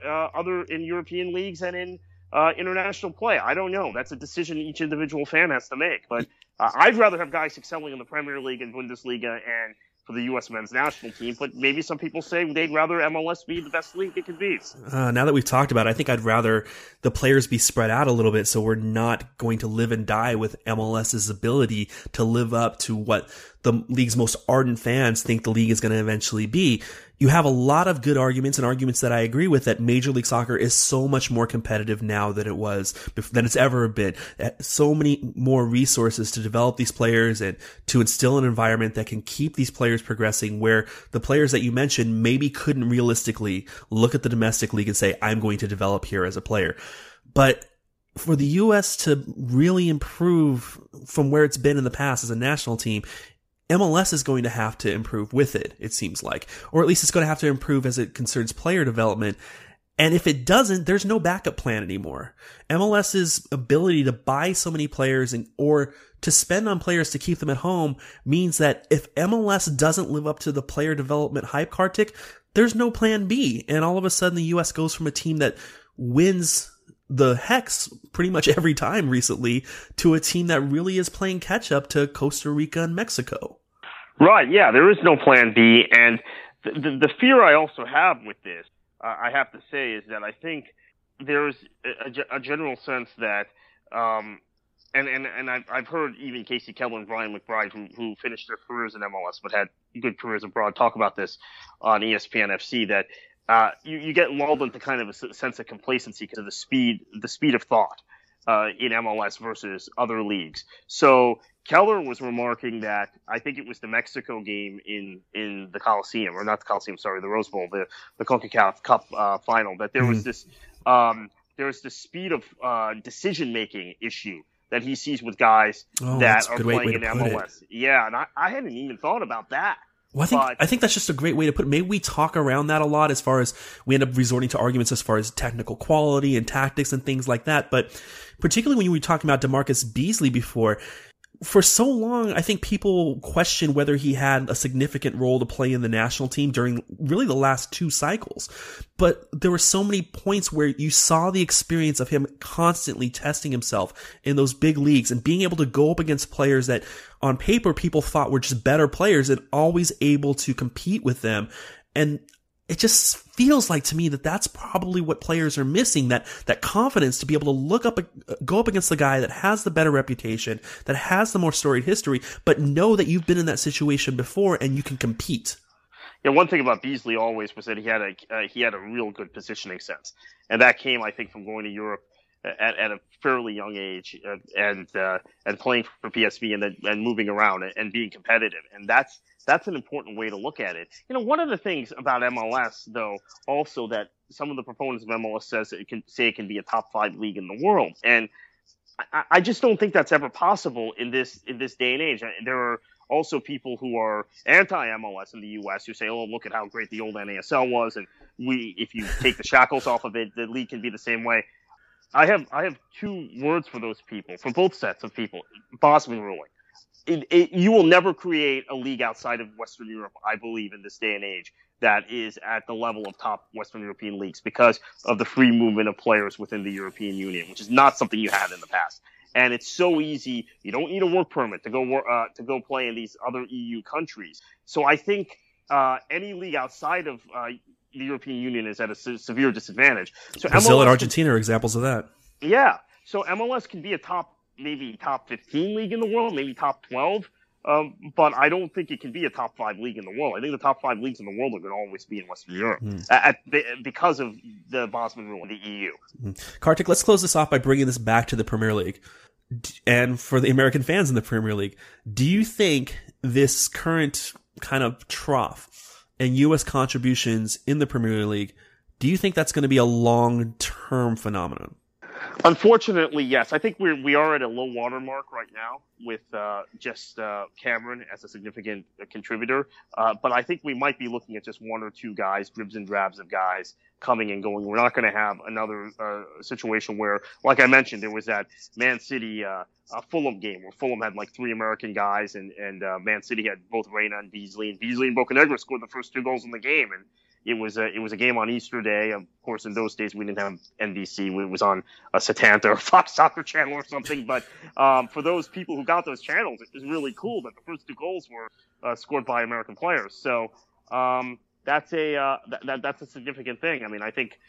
Speaker 3: in European leagues and in international play. I don't know. That's a decision each individual fan has to make. But I'd rather have guys excelling in the Premier League and Bundesliga and for the U.S. men's national team, but maybe some people say they'd rather MLS be the best league it could be.
Speaker 1: Now that we've talked about it, I think I'd rather the players be spread out a little bit so we're not going to live and die with MLS's ability to live up to what the league's most ardent fans think the league is going to eventually be. You have a lot of good arguments and arguments that I agree with that Major League Soccer is so much more competitive now than it's ever been. So many more resources to develop these players and to instill an environment that can keep these players progressing, where the players that you mentioned maybe couldn't realistically look at the domestic league and say, I'm going to develop here as a player. But for the U.S. to really improve from where it's been in the past as a national team, MLS is going to have to improve with it, it seems like. Or at least it's going to have to improve as it concerns player development. And if it doesn't, there's no backup plan anymore. MLS's ability to buy so many players or to spend on players to keep them at home means that if MLS doesn't live up to the player development hype car tick, there's no plan B. And all of a sudden the US goes from a team that wins the Hex pretty much every time recently to a team that really is playing catch up to Costa Rica and Mexico.
Speaker 3: Right, yeah, there is no plan B. And the fear I also have with this, I have to say, is that I think there's a general sense that, and I've heard even Casey Keller and Brian McBride, who finished their careers in MLS but had good careers abroad, talk about this on ESPN FC, that you get lulled into kind of a sense of complacency because of the speed of thought. in MLS versus other leagues. So Keller was remarking that I think it was the Mexico game in the Coliseum, or not the Coliseum, sorry, the Rose Bowl, the CONCACAF Cup final, that there was this there's the speed of decision making issue that he sees with guys that are playing in MLS. Yeah, and I hadn't even thought about that.
Speaker 1: Well, I think that's just a great way to put it. Maybe we talk around that a lot as far as we end up resorting to arguments as far as technical quality and tactics and things like that. But particularly when you were talking about DeMarcus Beasley before, for so long, I think people questioned whether he had a significant role to play in the national team during really the last 2 cycles. But there were so many points where you saw the experience of him constantly testing himself in those big leagues and being able to go up against players that on paper people thought were just better players and always able to compete with them. And it just feels like to me that that's probably what players are missing, that confidence to be able to go up against the guy that has the better reputation, that has the more storied history, but know that you've been in that situation before and you can compete.
Speaker 3: Yeah, one thing about Beasley always was that he had a real good positioning sense, and that came, I think, from going to Europe at a fairly young age and playing for PSV and moving around and being competitive, and that's an important way to look at it. You know, one of the things about MLS, though, also that some of the proponents of MLS says it can be a top 5 league in the world, and I just don't think that's ever possible in this day and age. There are also people who are anti-MLS in the U.S. who say, "Oh, look at how great the old NASL was, and if you take the shackles off of it, the league can be the same way." I have 2 words for those people, for both sets of people. Bosman ruling. You will never create a league outside of Western Europe, I believe, in this day and age that is at the level of top Western European leagues because of the free movement of players within the European Union, which is not something you had in the past. And it's so easy. You don't need a work permit to go play in these other EU countries. So I think any league outside of the European Union is at a severe disadvantage. So
Speaker 1: Brazil
Speaker 3: MLS
Speaker 1: and Argentina are examples of that.
Speaker 3: Yeah. So MLS can be maybe top 15 league in the world, maybe top 12. But I don't think it can be a top 5 league in the world. I think the top 5 leagues in the world are going to always be in Western Europe because of the Bosman rule in the EU.
Speaker 1: Kartik, let's close this off by bringing this back to the Premier League. And for the American fans in the Premier League, do you think this current kind of trough in U.S. contributions in the Premier League, do you think that's going to be a long-term phenomenon?
Speaker 3: Unfortunately, yes. I think we are at a low water mark right now with just Cameron as a significant contributor. But I think we might be looking at just 1 or 2 guys, dribs and drabs of guys coming and going. We're not going to have another situation where, like I mentioned, there was that Man City Fulham game where Fulham had like 3 American guys and Man City had both Reyna and Beasley. And Beasley and Bocanegra scored the first 2 goals in the game. And it was a game on Easter Day. Of course, in those days we didn't have NBC. It was on Satanta or Fox Soccer Channel or something. But for those people who got those channels, it was really cool that the first 2 goals were scored by American players. So that's a significant thing. I mean, I think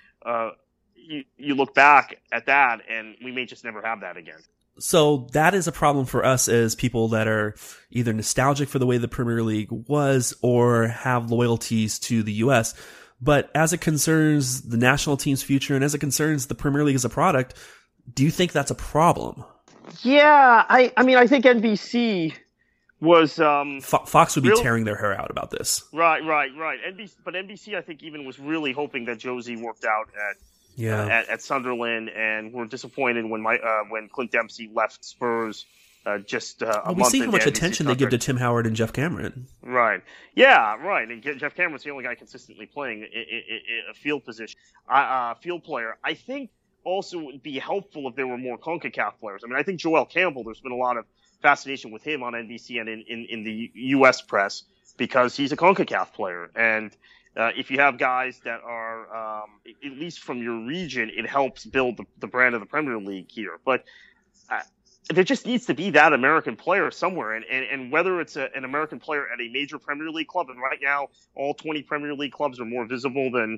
Speaker 3: you look back at that, and we may just never have that again.
Speaker 1: So that is a problem for us as people that are either nostalgic for the way the Premier League was or have loyalties to the U.S. But as it concerns the national team's future and as it concerns the Premier League as a product, do you think that's a problem?
Speaker 3: Yeah, I mean, I think NBC was
Speaker 1: Fox would be tearing their hair out about this.
Speaker 3: Right. But NBC, I think, even was really hoping that Josie worked out at Sunderland, and were disappointed when Clint Dempsey left Spurs just a month into
Speaker 1: we see how much
Speaker 3: NBC's
Speaker 1: attention they give to Tim Howard and Jeff Cameron.
Speaker 3: Right. Yeah, right. And Jeff Cameron's the only guy consistently playing a field position, field player. I think also it would be helpful if there were more CONCACAF players. I mean, I think Joel Campbell, there's been a lot of fascination with him on NBC and in the U.S. press because he's a CONCACAF player. And if you have guys that are, at least from your region, it helps build the brand of the Premier League here. But there just needs to be that American player somewhere. And whether it's an American player at a major Premier League club, and right now all 20 Premier League clubs are more visible than,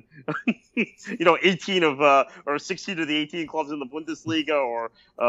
Speaker 3: 18 or 16 of the 18 clubs in the Bundesliga or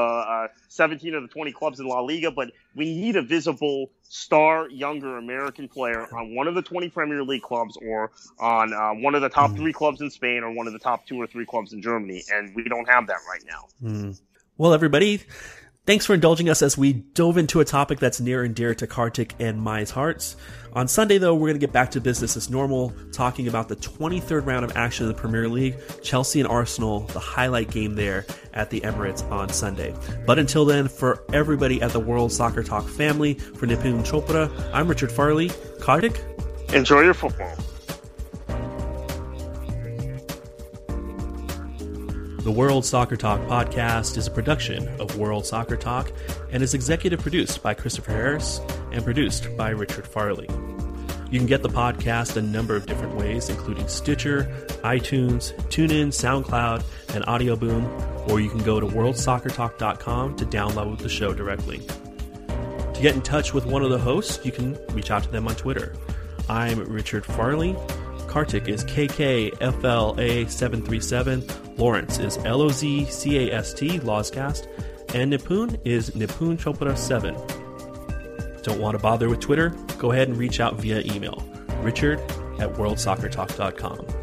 Speaker 3: 17 of the 20 clubs in La Liga. But we need a visible star, younger American player on one of the 20 Premier League clubs or on one of the top 3 clubs in Spain or one of the top 2 or 3 clubs in Germany. And we don't have that right now.
Speaker 1: Well, everybody, thanks for indulging us as we dove into a topic that's near and dear to Kartik and Mai's hearts. On Sunday, though, we're going to get back to business as normal, talking about the 23rd round of action of the Premier League, Chelsea and Arsenal, the highlight game there at the Emirates on Sunday. But until then, for everybody at the World Soccer Talk family, for Nipun Chopra, I'm Richard Farley. Kartik?
Speaker 3: Enjoy your football.
Speaker 1: The World Soccer Talk podcast is a production of World Soccer Talk and is executive produced by Christopher Harris and produced by Richard Farley. You can get the podcast a number of different ways, including Stitcher, iTunes, TuneIn, SoundCloud, and Audio Boom, or you can go to worldsoccertalk.com to download the show directly. To get in touch with one of the hosts, you can reach out to them on Twitter. I'm Richard Farley. Kartik is KKFLA737. Lawrence is LOZCAST, Lawscast. And Nipun is Nipun Chopra 7. Don't want to bother with Twitter? Go ahead and reach out via email. Richard@worldsoccertalk.com.